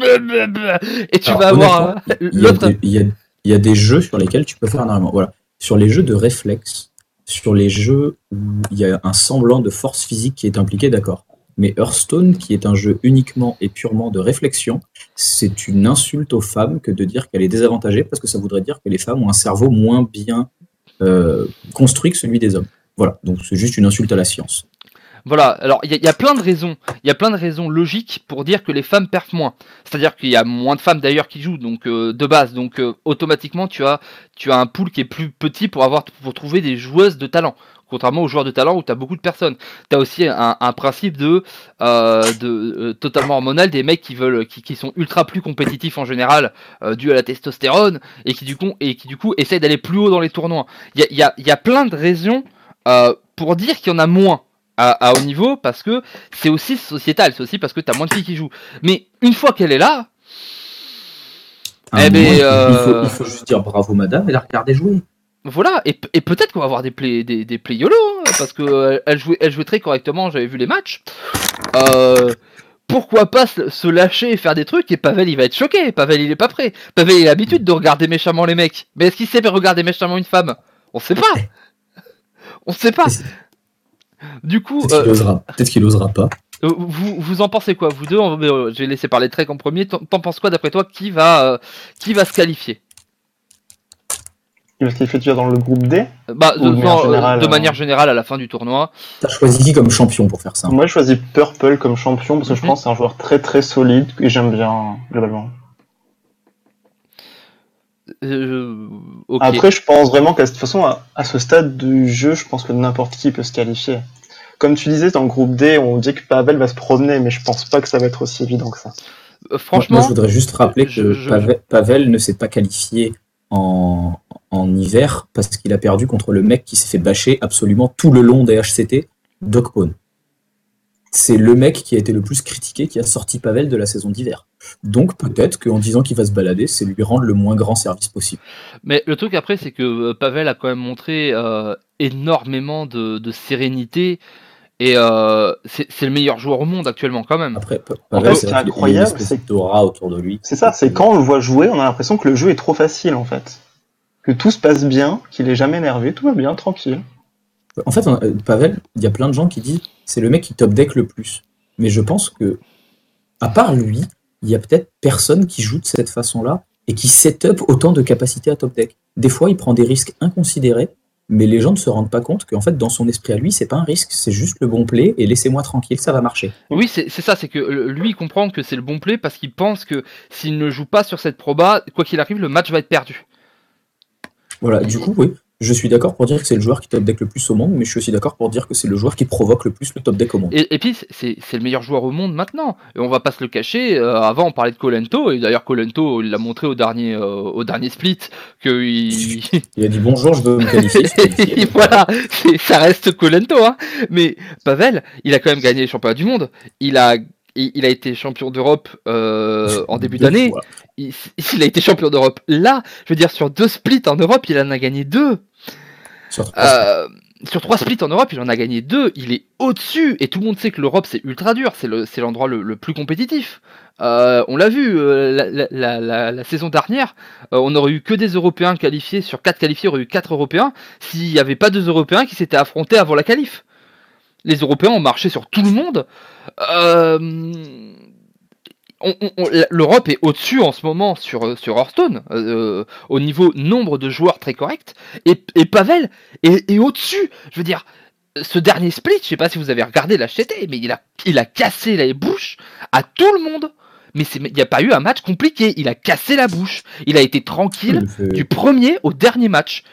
Et tu Alors, vas avoir honnêtement, euh, il y a l'autre. des- il y a, il y a des jeux sur lesquels tu peux faire énormément. Voilà. Sur les jeux de réflexe, sur les jeux où il y a un semblant de force physique qui est impliqué, d'accord. Mais Hearthstone, qui est un jeu uniquement et purement de réflexion, c'est une insulte aux femmes que de dire qu'elle est désavantagée, parce que ça voudrait dire que les femmes ont un cerveau moins bien euh, construit que celui des hommes. Voilà, donc c'est juste une insulte à la science. Voilà, alors il y, y a plein de raisons, il y a plein de raisons logiques pour dire que les femmes perfent moins. C'est-à-dire qu'il y a moins de femmes d'ailleurs qui jouent, donc euh, de base, donc euh, automatiquement tu as tu as un pool qui est plus petit pour avoir pour trouver des joueuses de talent. Contrairement aux joueurs de talent où tu as beaucoup de personnes. Tu as aussi un, un principe de, euh, de euh, totalement hormonal, des mecs qui veulent qui, qui sont ultra plus compétitifs en général, euh, dû à la testostérone, et qui du coup et qui du coup essayent d'aller plus haut dans les tournois. Il y a, y, a, y a plein de raisons euh, pour dire qu'il y en a moins. À, à haut niveau, parce que c'est aussi sociétal, c'est aussi parce que t'as moins de filles qui jouent. Mais une fois qu'elle est là, À eh un ben, moment, il, faut, euh... il, faut, il faut juste dire bravo madame et la regarder jouer. Voilà, et, et peut-être qu'on va avoir des plays, des, des plays YOLO, hein, parce que euh, elle jouait, elle jouait très correctement, j'avais vu les matchs. Euh, pourquoi pas se, se lâcher et faire des trucs, et Pavel il va être choqué, Pavel il est pas prêt. Pavel il a l'habitude de regarder méchamment les mecs, mais est-ce qu'il sait regarder méchamment une femme? On sait pas. On sait pas. Du coup, peut-être qu'il, euh, osera, peut-être qu'il osera pas. Vous, vous en pensez quoi, vous deux? Je vais laisser parler Trek en premier. T'en, t'en penses quoi d'après toi? Qui va, euh, qui va se qualifier? Qui va se qualifier déjà dans le groupe D? Bah, de, de, manière non, générale, de manière générale à la fin du tournoi. T'as choisi qui comme champion pour faire ça? Moi, je choisis Purple comme champion parce que mm-hmm. je pense que c'est un joueur très très solide et j'aime bien globalement. Euh, okay. Après, je pense vraiment qu'à de toute façon, à, à ce stade du jeu, je pense que n'importe qui peut se qualifier. Comme tu disais, dans le groupe D, on dit que Pavel va se promener, mais je pense pas que ça va être aussi évident que ça. Euh, franchement, moi, moi, je voudrais juste rappeler que je, je, Pavel, Pavel ne s'est pas qualifié en, en hiver parce qu'il a perdu contre le mec qui s'est fait bâcher absolument tout le long des H C T, Doc Pone. C'est le mec qui a été le plus critiqué qui a sorti Pavel de la saison d'hiver. Donc peut-être qu'en disant qu'il va se balader, c'est lui rendre le moins grand service possible. Mais le truc après, c'est que Pavel a quand même montré euh, énormément de, de sérénité. Et euh, c'est, c'est le meilleur joueur au monde actuellement quand même. Après, Pavel, en fait, c'est incroyable, il y a une espèce d'aura autour de lui. C'est ça, c'est quand on le voit jouer, on a l'impression que le jeu est trop facile en fait. Que tout se passe bien, qu'il est jamais énervé, tout va bien, tranquille. En fait, Pavel, il y a plein de gens qui disent c'est le mec qui top deck le plus. Mais je pense que, à part lui, il y a peut-être personne qui joue de cette façon-là et qui set up autant de capacité à top deck. Des fois, il prend des risques inconsidérés, mais les gens ne se rendent pas compte qu'en fait, dans son esprit à lui, c'est pas un risque, c'est juste le bon play et laissez-moi tranquille, ça va marcher. Oui, c'est, c'est ça, c'est que lui, il comprend que c'est le bon play parce qu'il pense que s'il ne joue pas sur cette proba, quoi qu'il arrive, le match va être perdu. Voilà, du coup, oui, je suis d'accord pour dire que c'est le joueur qui top deck le plus au monde, mais je suis aussi d'accord pour dire que c'est le joueur qui provoque le plus le top deck au monde. Et, et puis, c'est, c'est le meilleur joueur au monde maintenant. Et on va pas se le cacher. Euh, avant, on parlait de Kolento, et d'ailleurs, Kolento, il l'a montré au dernier, euh, au dernier split, que il... il a dit bonjour, je veux me qualifier. Voilà, c'est, ça reste Kolento, hein. Mais Pavel, il a quand même gagné les championnats du monde. Il a Il a été champion d'Europe euh, en début d'année. Il, il a été champion d'Europe là. Je veux dire, sur deux splits en Europe, il en a gagné deux. Sur euh, sur trois splits en Europe, il en a gagné deux, il est au-dessus, et tout le monde sait que l'Europe c'est ultra dur, c'est, le, c'est l'endroit le, le plus compétitif. Euh, on l'a vu, euh, la, la, la, la saison dernière, euh, on aurait eu que des Européens qualifiés, sur quatre qualifiés, on aurait eu quatre Européens, s'il n'y avait pas deux Européens qui s'étaient affrontés avant la qualif. Les Européens ont marché sur tout le monde. Euh, on, on, on, L'Europe est au-dessus en ce moment sur, sur Hearthstone, euh, au niveau nombre de joueurs très correct, et, et Pavel est, est au-dessus. Je veux dire, ce dernier split, je sais pas si vous avez regardé l'H T T, mais il a, il a cassé les bouches à tout le monde. Mais il n'y a pas eu un match compliqué, il a cassé la bouche, il a été tranquille fait... du premier au dernier match.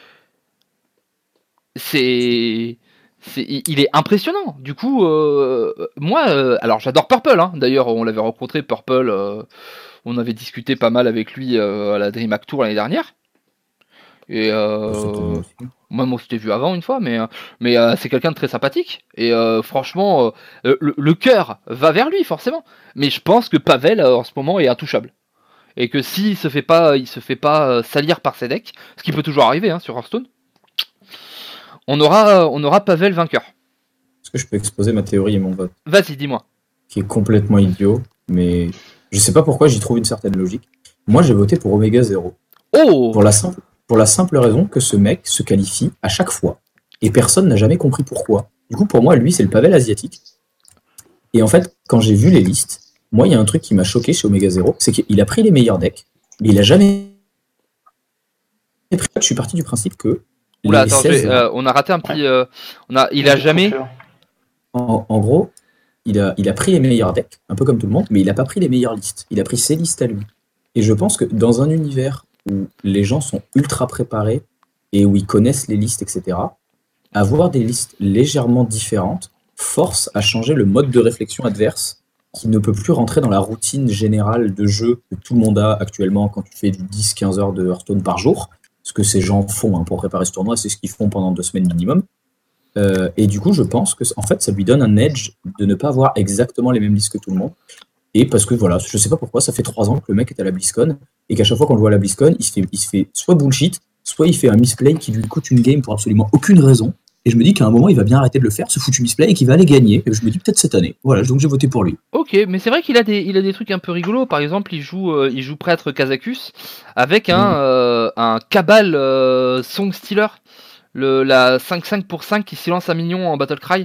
C'est... C'est, il est impressionnant. Du coup, euh, moi, euh, alors j'adore Purple. Hein. D'ailleurs, on l'avait rencontré, Purple. Euh, on avait discuté pas mal avec lui euh, à la DreamHack Tour l'année dernière. Et euh, moi, on s'était vu avant une fois, mais mais euh, c'est quelqu'un de très sympathique. Et euh, franchement, euh, le, le cœur va vers lui forcément. Mais je pense que Pavel euh, en ce moment est intouchable. Et que s'il se fait pas, il se fait pas euh, salir par ses decks, ce qui peut toujours arriver hein, sur Hearthstone. On aura, on aura Pavel vainqueur. Est-ce que je peux exposer ma théorie et mon vote ? Vas-y, dis-moi. Qui est complètement idiot, mais je sais pas pourquoi j'y trouve une certaine logique. Moi, j'ai voté pour Omega Zero. Oh ! Pour la simple, pour la simple raison que ce mec se qualifie à chaque fois. Et personne n'a jamais compris pourquoi. Du coup, pour moi, lui, c'est le Pavel asiatique. Et en fait, quand j'ai vu les listes, moi, il y a un truc qui m'a choqué chez Omega Zero, c'est qu'il a pris les meilleurs decks, mais il a jamais... Je suis parti du principe que Oula, attends, seize... euh, on a raté un petit. Euh, on a, il a jamais. En, en gros, il a, il a pris les meilleurs decks, un peu comme tout le monde, mais il n'a pas pris les meilleures listes. Il a pris ses listes à lui. Et je pense que dans un univers où les gens sont ultra préparés et où ils connaissent les listes, et cetera, avoir des listes légèrement différentes force à changer le mode de réflexion adverse qui ne peut plus rentrer dans la routine générale de jeu que tout le monde a actuellement quand tu fais du dix à quinze heures de Hearthstone par jour. Ce que ces gens font hein, pour préparer ce tournoi, c'est ce qu'ils font pendant deux semaines minimum. Euh, et du coup, je pense que en fait, ça lui donne un edge de ne pas avoir exactement les mêmes listes que tout le monde. Et parce que voilà, je sais pas pourquoi, ça fait trois ans que le mec est à la BlizzCon et qu'à chaque fois qu'on le voit à la BlizzCon, il se fait, il se fait soit bullshit, soit il fait un misplay qui lui coûte une game pour absolument aucune raison. Et je me dis qu'à un moment, il va bien arrêter de le faire, ce foutu misplay, et qu'il va aller gagner. Et je me dis peut-être cette année. Voilà, donc j'ai voté pour lui. Ok, mais c'est vrai qu'il a des, il a des trucs un peu rigolos. Par exemple, il joue, euh, il joue prêtre Kazakus avec un, mmh. euh, un Cabal euh, Song Stealer, le, la cinq cinq pour cinq qui silence un minion en Battle Cry.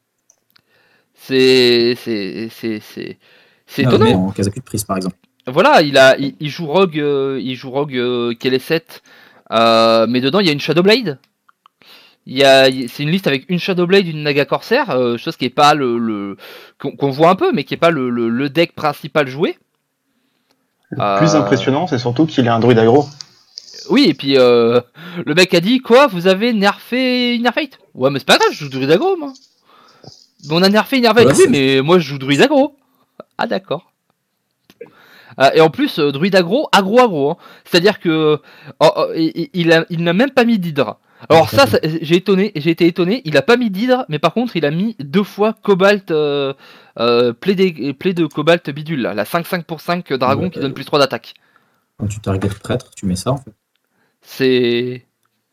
C'est, c'est, c'est, c'est, c'est ah, étonnant. En Kazakus de prise, par exemple. Voilà, il a, il, il joue Rogue, euh, il joue Rogue euh, K L sept, euh, mais dedans il y a une Shadowblade. Il y a, c'est une liste avec une Shadowblade, une Naga Corsair, euh, chose qui est pas le, le qu'on, qu'on voit un peu, mais qui est pas le, le, le deck principal joué. Le euh... plus impressionnant, c'est surtout qu'il est un druide aggro. Oui, et puis euh, le mec a dit quoi ? Vous avez nerfé Innerfate ? Ouais, mais c'est pas grave, je joue druide aggro, moi. On a nerfé Innerfate, ouais, oui, mais moi je joue druide aggro. Ah d'accord. Euh, et en plus, euh, druide aggro, aggro aggro, hein. C'est-à-dire que oh, oh, il, il, a, il n'a même pas mis d'hydre. Alors ça, ça, j'ai étonné, j'ai été étonné, il a pas mis d'hydre, mais par contre il a mis deux fois cobalt, euh, euh, play, de, play de cobalt bidule, là, la cinq cinq pour cinq dragon ouais, qui donne plus trois d'attaque. Quand tu target prêtre, tu mets ça en fait. C'est...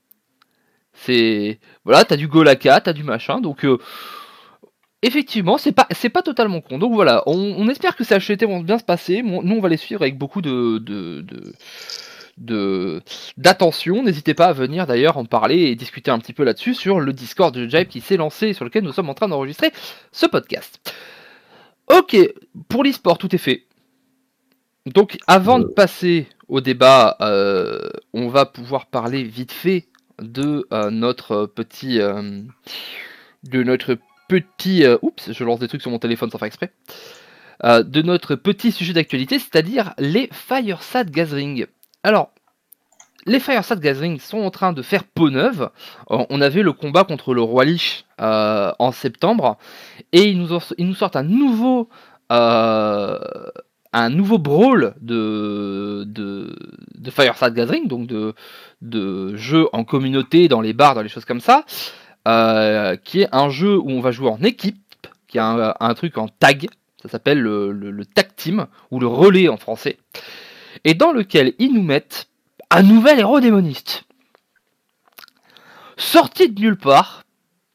C'est... Voilà, t'as du Golaka, t'as du machin, donc... Euh... Effectivement, c'est pas, c'est pas totalement con. Donc voilà, on, on espère que ces H T T vont bien se passer. Nous, on va les suivre avec beaucoup de... de, de... De, d'attention, n'hésitez pas à venir d'ailleurs en parler et discuter un petit peu là-dessus sur le Discord de Jive qui s'est lancé et sur lequel nous sommes en train d'enregistrer ce podcast. Ok, pour l'e-sport tout est fait. Donc avant de passer au débat, euh, on va pouvoir parler vite fait de euh, notre petit euh, de notre petit euh, oups, je lance des trucs sur mon téléphone sans faire exprès. Euh, de notre petit sujet d'actualité, c'est-à-dire les Fireside Gathering. Alors, les Fireside Gathering sont en train de faire peau neuve. On avait le combat contre le Roi Lich euh, en septembre, et ils nous, ont, ils nous sortent un nouveau, euh, un nouveau brawl de, de, de Fireside Gathering, donc de, de jeux en communauté, dans les bars, dans les choses comme ça, euh, qui est un jeu où on va jouer en équipe, qui est un, un truc en tag, ça s'appelle le, le, le tag team, ou le relais en français, et dans lequel ils nous mettent un nouvel héros démoniste. Sorti de nulle part,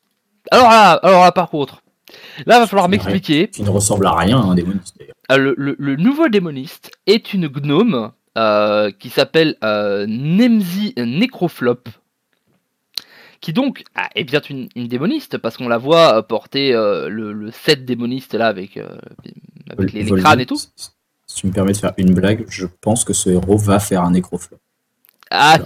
Alors là, alors là, par contre, là, va falloir Qui n'a rien- m'expliquer. Qui ne ressemble à rien à un démoniste d'ailleurs. Euh, le, le- le nouveau démoniste est une gnome euh, qui s'appelle euh, Nemsi Necroflop, qui donc ah, est bien une, une démoniste, parce qu'on la voit euh, porter euh, le, le set démoniste là avec, euh, avec les, les Voldy, crânes et tout. Si, si tu me permets de faire une blague, je pense que ce héros va faire un nécroflop. Ah,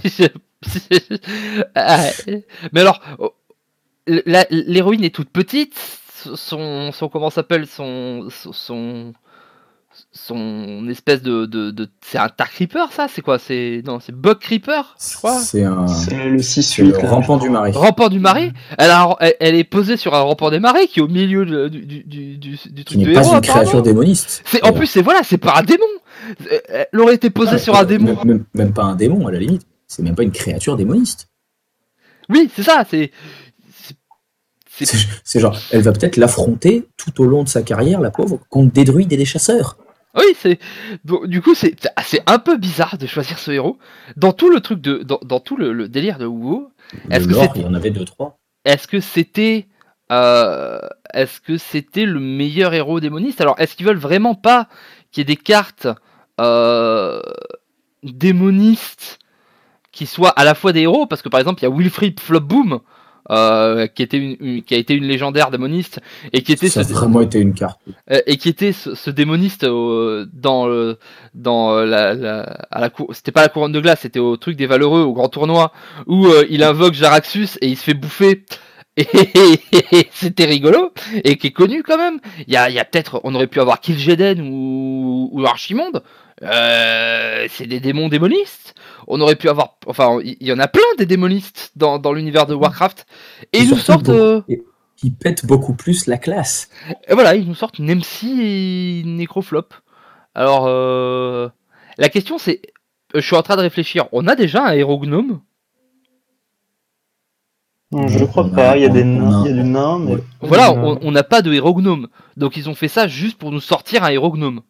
ah, mais alors, oh, la- l'héroïne est toute petite, son, son comment s'appelle, son, son, son espèce de, de, de c'est un Dark Creeper, ça, c'est quoi, c'est non, c'est Bug Creeper, je crois. C'est un. C'est le C'est six huit. le là, rampant je du crois. marais. Rampant du marais, elle, a- elle, elle est posée sur un rampant des marais qui est au milieu de- du, du, du, du, du Qui truc n'est de pas héros, une apparemment. créature démoniste. C'est, en d'ailleurs. plus, c'est voilà, c'est pas un démon. Elle aurait été posée Ah, sur un démon. Même, même- même pas un démon à la limite. C'est même pas une créature démoniste. Oui, c'est ça, c'est. c'est- c'est- C'est c'est genre, elle va peut-être l'affronter tout au long de sa carrière, la pauvre, contre des druides et des chasseurs. Oui, c'est. Donc, du coup, c'est c'est un peu bizarre de choisir ce héros. Dans tout le truc de. Dans, dans tout le, le délire de WoW, Est-ce Le que lore, c'était- il y en avait deux, trois. est-ce que c'était. euh, est-ce que c'était le meilleur héros démoniste? Alors, est-ce qu'ils veulent vraiment pas qu'il y ait des cartes euh, démonistes qui soient à la fois des héros? Parce que par exemple, il y a Wilfried Flopboom, euh, qui, était une, une- qui a été une légendaire démoniste, et qui était Ça a ce, vraiment été une carte. Euh, et qui était ce, ce démoniste euh, dans euh, dans euh, la, la à la cour, c'était pas la couronne de glace, c'était au truc des valeureux, au grand tournoi, où euh, il invoque Jaraxxus et il se fait bouffer, et, c'était rigolo, et qui est connu quand même. Il y a, il y a peut-être, on aurait pu avoir Kil'jaeden ou, ou Archimonde, euh, c'est des démons démonistes. On aurait pu avoir, enfin, il y, y en a plein des démonistes dans, dans l'univers de Warcraft, et ils nous surtout sortent... beaucoup- euh, et qui pète beaucoup plus la classe. Et voilà, ils nous sortent Nemsi et Necroflop. Alors, euh, la question c'est, euh, je suis en train de réfléchir, on a déjà un héros gnome? Non, je crois On a- pas. Il y a on- des on nains, a- il y a du nain, mais. ouais. Voilà, Euh, on on n'a pas de héros gnome. Donc ils ont fait ça juste pour nous sortir un héros gnome.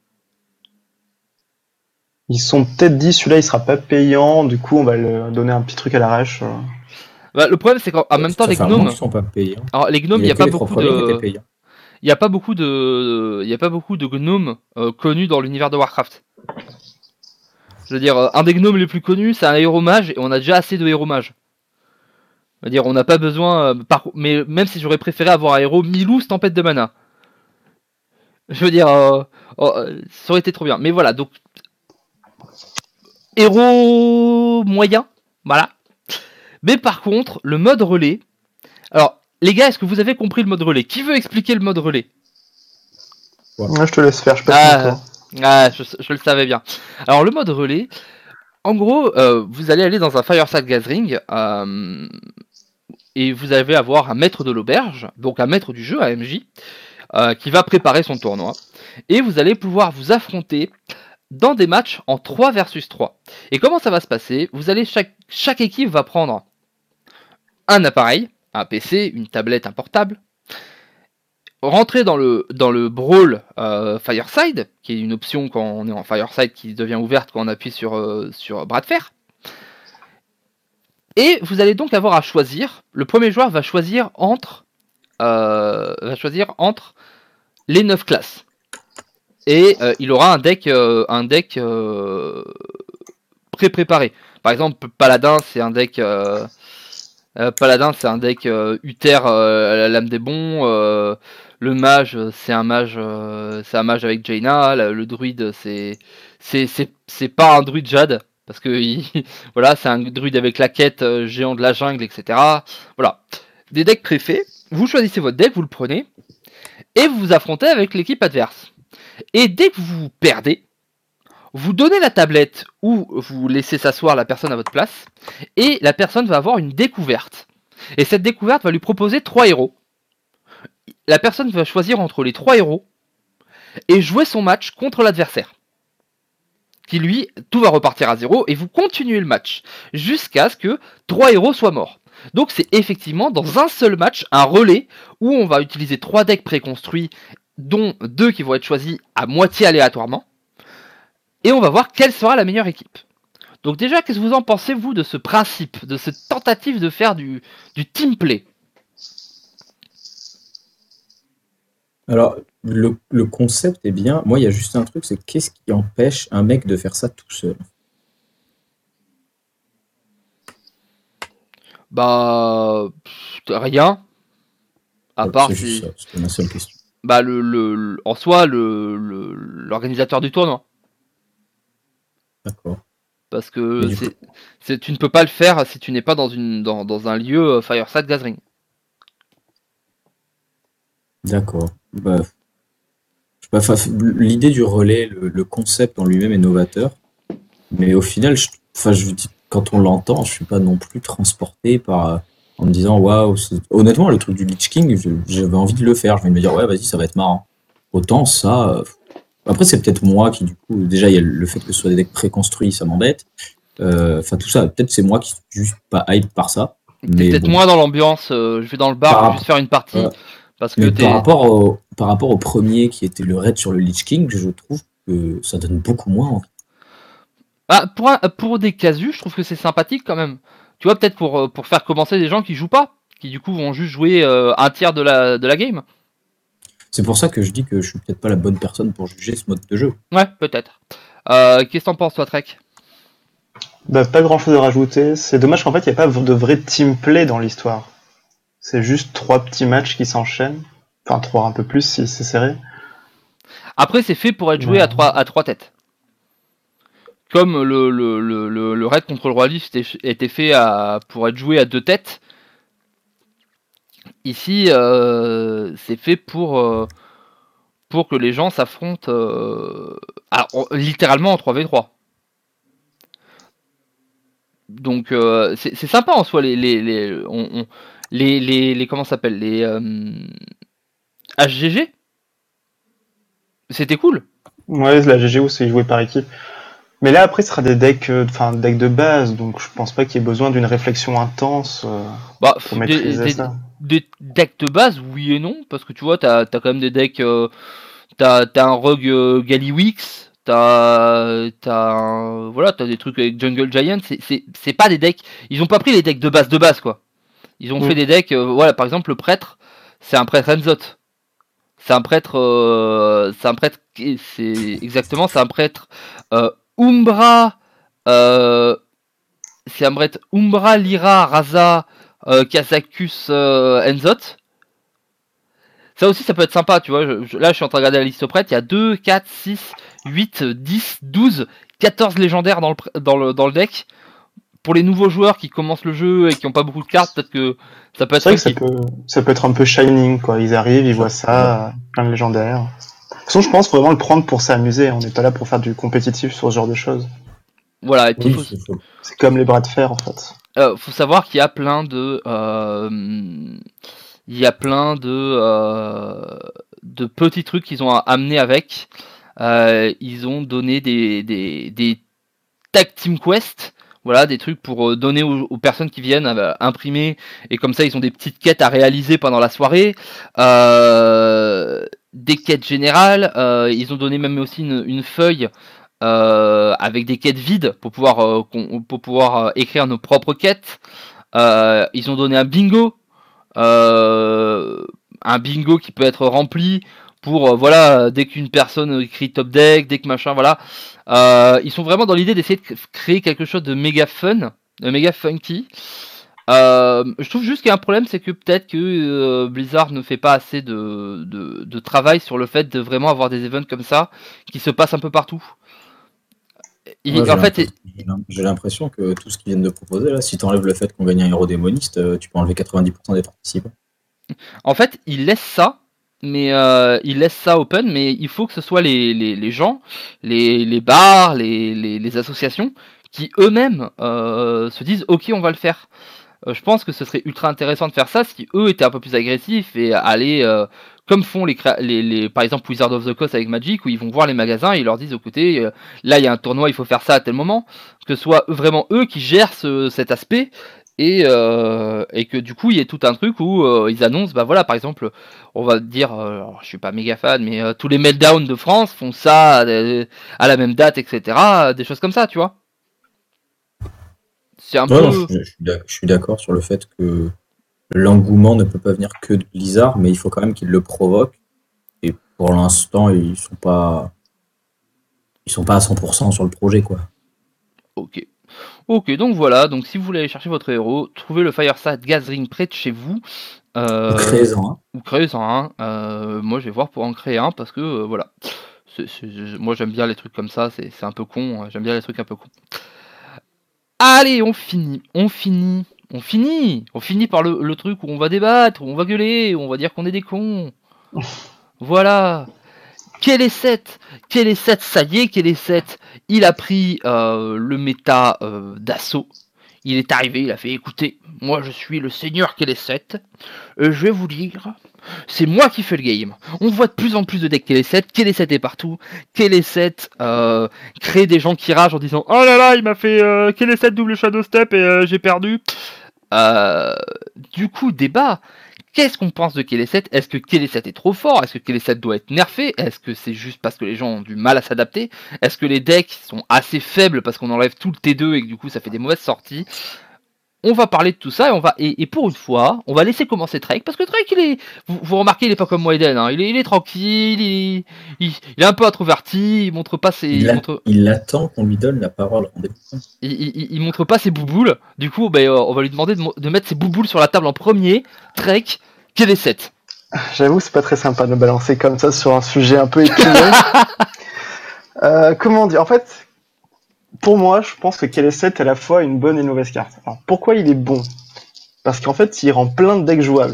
Ils sont peut-être dit celui-là il sera pas payant, du coup on va le donner un petit truc à l'arrache. euh. Bah, le problème c'est qu'en en même temps, Ça les fait un moment gnomes, qu'ils sont pas payants. alors les gnomes, il Il n'y y a a pas que les trois beaucoup premiers qui étaient de, payants. il y a pas beaucoup de, il y a pas beaucoup de gnomes euh, connus dans l'univers de Warcraft. Je veux dire, euh, un des gnomes les plus connus, c'est un héros mage, et on a déjà assez de héros mages. Je veux dire, on n'a pas besoin. euh, par... Mais même si j'aurais préféré avoir un héros Milous, tempête de mana. Je veux dire, euh, oh, euh, ça aurait été trop bien. Mais voilà, donc. Héros moyen, voilà. Mais par contre, le mode relais. Alors, les gars, est-ce que vous avez compris le mode relais? Qui veut expliquer le mode relais? Ouais, je te laisse faire, je passe Ah, mon tour. Ah, je, je le savais bien. Alors, le mode relais, en gros, euh, vous allez aller dans un Fireside Gathering, euh, et vous allez avoir un maître de l'auberge, donc un maître du jeu, un M J, euh, qui va préparer son tournoi, et vous allez pouvoir vous affronter dans des matchs en trois versus trois. Et comment ça va se passer? Vous allez chaque, chaque équipe va prendre un appareil, un P C, une tablette, un portable, rentrer dans le, dans le Brawl euh, Fireside, qui est une option quand on est en Fireside qui devient ouverte quand on appuie sur, euh, sur bras de fer. Et vous allez donc avoir à choisir, le premier joueur va choisir entre, euh, va choisir entre les neuf classes. Et euh, il aura un deck, euh, un deck euh, pré-préparé. Par exemple, Paladin, c'est un deck... Euh, euh, Paladin, c'est un deck euh, Uther, euh, la lame des bons. Euh, le mage, c'est un mage, euh, c'est un mage avec Jaina. Le, le druide, c'est, c'est, c'est, c'est pas un druide Jade, parce que il, voilà, c'est un druide avec la quête euh, géant de la jungle, et cetera. Voilà, des decks préfaits. Vous choisissez votre deck, vous le prenez, et vous vous affrontez avec l'équipe adverse. Et dès que vous perdez, vous donnez la tablette ou vous laissez s'asseoir la personne à votre place, et la personne va avoir une découverte. Et cette découverte va lui proposer trois héros. La personne va choisir entre les trois héros et jouer son match contre l'adversaire. Qui lui, tout va repartir à zéro, et vous continuez le match jusqu'à ce que trois héros soient morts. Donc c'est effectivement dans un seul match un relais où on va utiliser trois decks préconstruits, dont deux qui vont être choisis à moitié aléatoirement. Et on va voir quelle sera la meilleure équipe. Donc déjà, qu'est-ce que vous en pensez, vous, de ce principe, de cette tentative de faire du, du team play? Alors, le, le concept est bien. Moi, il y a juste un truc, c'est qu'est-ce qui empêche un mec de faire ça tout seul? Bah, pff, rien. À Voilà, part c'est juste si, ça, c'était ma seule question. bah le, le, le- en soi le le- l'organisateur du tournoi, D'accord. parce Mais que du coup, c'est, c'est tu ne peux pas le faire si tu n'es pas dans une dans, dans un lieu euh, Fireside Gathering. d'accord. Bah, je sais pas, enfin, l'idée du relais, le, le concept en lui-même est novateur, mais au final, je, enfin, je dis, quand on l'entend, je suis pas non plus transporté par, euh, en me disant, waouh, c'est- honnêtement, le truc du Lich King, je- j'avais envie de le faire. Je vais me dire, ouais, vas-y, ça va être marrant. Autant ça, euh, après, c'est peut-être moi qui, du coup, déjà, il y a le fait que ce soit des decks préconstruits, ça m'embête. Euh, Enfin, tout ça, peut-être c'est moi qui suis juste pas hype par ça. T'es Mais peut-être bon, moins dans l'ambiance, euh, je vais dans le bar, par je vais juste rapport, faire une partie euh, parce que mais par t'es. rapport au, par rapport au premier qui était le raid sur le Lich King, je trouve que ça donne beaucoup moins envie. Ah, pour, un- pour des casus, je trouve que c'est sympathique quand même. Tu vois, peut-être pour, euh, pour faire commencer des gens qui jouent pas, qui du coup vont juste jouer euh, un tiers de la, de la game. C'est pour ça que je dis que je suis peut-être pas la bonne personne pour juger ce mode de jeu. Ouais, peut-être. Euh, Qu'est-ce que t'en penses, toi, Trek? Bah, pas grand chose à rajouter. C'est dommage qu'en fait, il n'y a pas de vrai team play dans l'histoire. C'est juste trois petits matchs qui s'enchaînent. Enfin, trois un peu plus si c'est serré. Après, c'est fait pour être joué Mais, à trois, à trois têtes. Comme le, le, le, le, le raid contre le roi Lich était, était fait à, pour être joué à deux têtes, ici, euh, c'est fait pour, euh, pour que les gens s'affrontent euh, alors, littéralement en trois v trois. Donc euh, c'est c'est sympa en soi les les les on, on- les, les, les comment ça s'appelle les euh, H G G, c'était cool. ouais, la G G O, c'est joué par équipe. Mais là, après, ce sera des decks, euh, enfin, decks de base, donc je pense pas qu'il y ait besoin d'une réflexion intense euh, Bah pour des, maîtriser des, ça. des decks de base oui et non parce que tu vois t'as t'as quand même des decks euh, t'as t'as un rogue euh, Gallywix, t'as t'as un- voilà t'as des trucs avec Jungle Giant, c'est c'est c'est pas des decks, ils ont pas pris les decks de base de base quoi. Ils ont Mm. fait des decks euh, voilà par exemple le prêtre c'est un prêtre Enzot. C'est un prêtre, euh, c'est un prêtre, qui- c'est exactement, c'est un prêtre euh, Umbra, euh, c'est un prêtre Umbra, Lyra, Raza, euh, Kazakus, euh, Enzot. Ça aussi, ça peut être sympa, tu vois. Je- je- là, je suis en train de regarder la liste prête. Il y a deux, quatre, six, huit, dix, douze, quatorze légendaires dans le, pr- dans le, dans le deck. Pour les nouveaux joueurs qui commencent le jeu et qui n'ont pas beaucoup de cartes, peut-être que ça peut être C'est vrai que ça funky. peut, ça peut être un peu shining, quoi. Ils arrivent, ils voient Ouais. ça, euh, plein de légendaires. De toute façon, je pense qu'il faut vraiment le prendre pour s'amuser. On n'est pas là pour faire du compétitif sur ce genre de choses. Voilà, et puis il Oui, faut, c'est faux. C'est comme les bras de fer, en fait. euh, faut savoir qu'il y a plein de, euh, il y a plein de, euh, de petits trucs qu'ils ont amené avec. Euh, ils ont donné des, des, des tag team quest, voilà, des trucs pour euh, donner aux, aux personnes qui viennent à imprimer, et comme ça ils ont des petites quêtes à réaliser pendant la soirée. Euh, des quêtes générales, euh, ils ont donné même aussi une, une feuille euh, avec des quêtes vides pour pouvoir, euh, pour pouvoir euh, écrire nos propres quêtes. Euh, ils ont donné un bingo, euh, un bingo qui peut être rempli pour euh, voilà, dès qu'une personne écrit top deck, dès que machin, voilà. Euh, ils sont vraiment dans l'idée d'essayer de créer quelque chose de méga fun, de méga funky. Euh, je trouve juste qu'il y a un problème, c'est que peut-être que euh, Blizzard ne fait pas assez de, de, de travail sur le fait de vraiment avoir des events comme ça qui se passent un peu partout. Ouais, Et, j'ai en fait, l'impression j'ai l'im- j'ai l'impression que tout ce qu'ils viennent de proposer, là, si tu enlèves le fait qu'on gagne un héros démoniste, euh, tu peux enlever quatre-vingt-dix pour cent des participants. En fait, ils laissent ça, mais euh, ils laissent ça open, mais il faut que ce soit les, les, les gens, les, les bars, les, les, les associations, qui eux-mêmes euh, se disent ok, on va le faire. Euh, je pense que ce serait ultra intéressant de faire ça si eux étaient un peu plus agressifs et aller euh, comme font les, créa- les, les par exemple Wizard of the Coast avec Magic, où ils vont voir les magasins et ils leur disent écoutez, euh, là il y a un tournoi, il faut faire ça à tel moment, que ce soit vraiment eux qui gèrent ce, cet aspect. Et, euh, et que du coup il y ait tout un truc où euh, ils annoncent bah voilà par exemple on va dire euh, alors, je suis pas méga fan mais euh, tous les meltdowns de France font ça euh, à la même date etc, des choses comme ça tu vois, c'est un Ouais, non, je, peu je suis d'ac- je suis d'accord sur le fait que l'engouement ne peut pas venir que de Blizzard, mais il faut quand même qu'il le provoque. Et pour l'instant, ils sont pas, ils sont pas à cent pour cent sur le projet, quoi. Ok. Ok, donc voilà, donc si vous voulez aller chercher votre héros, trouvez le Fireside Gathering près de chez vous. Euh, Ou créez-en un. Ou créez-en un. Euh, moi je vais voir pour en créer un parce que euh, voilà. C'est- c'est- moi j'aime bien les trucs comme ça, c'est c'est un peu con, j'aime bien les trucs un peu cons. Allez, on finit, on finit, on finit, on finit par le, le truc où on va débattre, où on va gueuler, où on va dire qu'on est des cons. Voilà. Quel est sept Quel est sept Ça y est, quel est sept Il a pris euh, le méta euh, d'assaut. Il est arrivé, il a fait écoutez, moi je suis le seigneur quel est sept. Euh, je vais vous dire, c'est moi qui fais le game. On voit de plus en plus de decks quel est sept. Quel est sept est partout. Quel est sept euh, crée des gens qui ragent en disant oh là là, il m'a fait euh, quel est sept double shadow step et euh, j'ai perdu. Euh, du coup, débat. Qu'est-ce qu'on pense de Kelly sept Est-ce que Kelly sept est trop fort Est-ce que Kelly sept doit être nerfé Est-ce que c'est juste parce que les gens ont du mal à s'adapter Est-ce que les decks sont assez faibles parce qu'on enlève tout le T deux et que du coup ça fait des mauvaises sorties On va parler de tout ça et on va et, et pour une fois, on va laisser commencer Trek parce que Trek il est, vous, vous remarquez, il est pas comme moi Eden, hein. il, est, il est tranquille, il, il, il est un peu introverti, il montre pas ses, Il, il a- montre, il attend qu'on lui donne la parole. Rendez-vous compte. il, il, il montre pas ses bouboules. Du coup, ben, euh, on va lui demander de, mo- de mettre ses bouboules sur la table en premier. Trek, quel est sept J'avoue, c'est pas très sympa de me balancer comme ça sur un sujet un peu épineux. Euh, comment dire En fait, pour moi, je pense que Kelly sept est à la fois une bonne et une mauvaise carte. Alors, pourquoi il est bon Parce qu'en fait, il rend plein de decks jouables.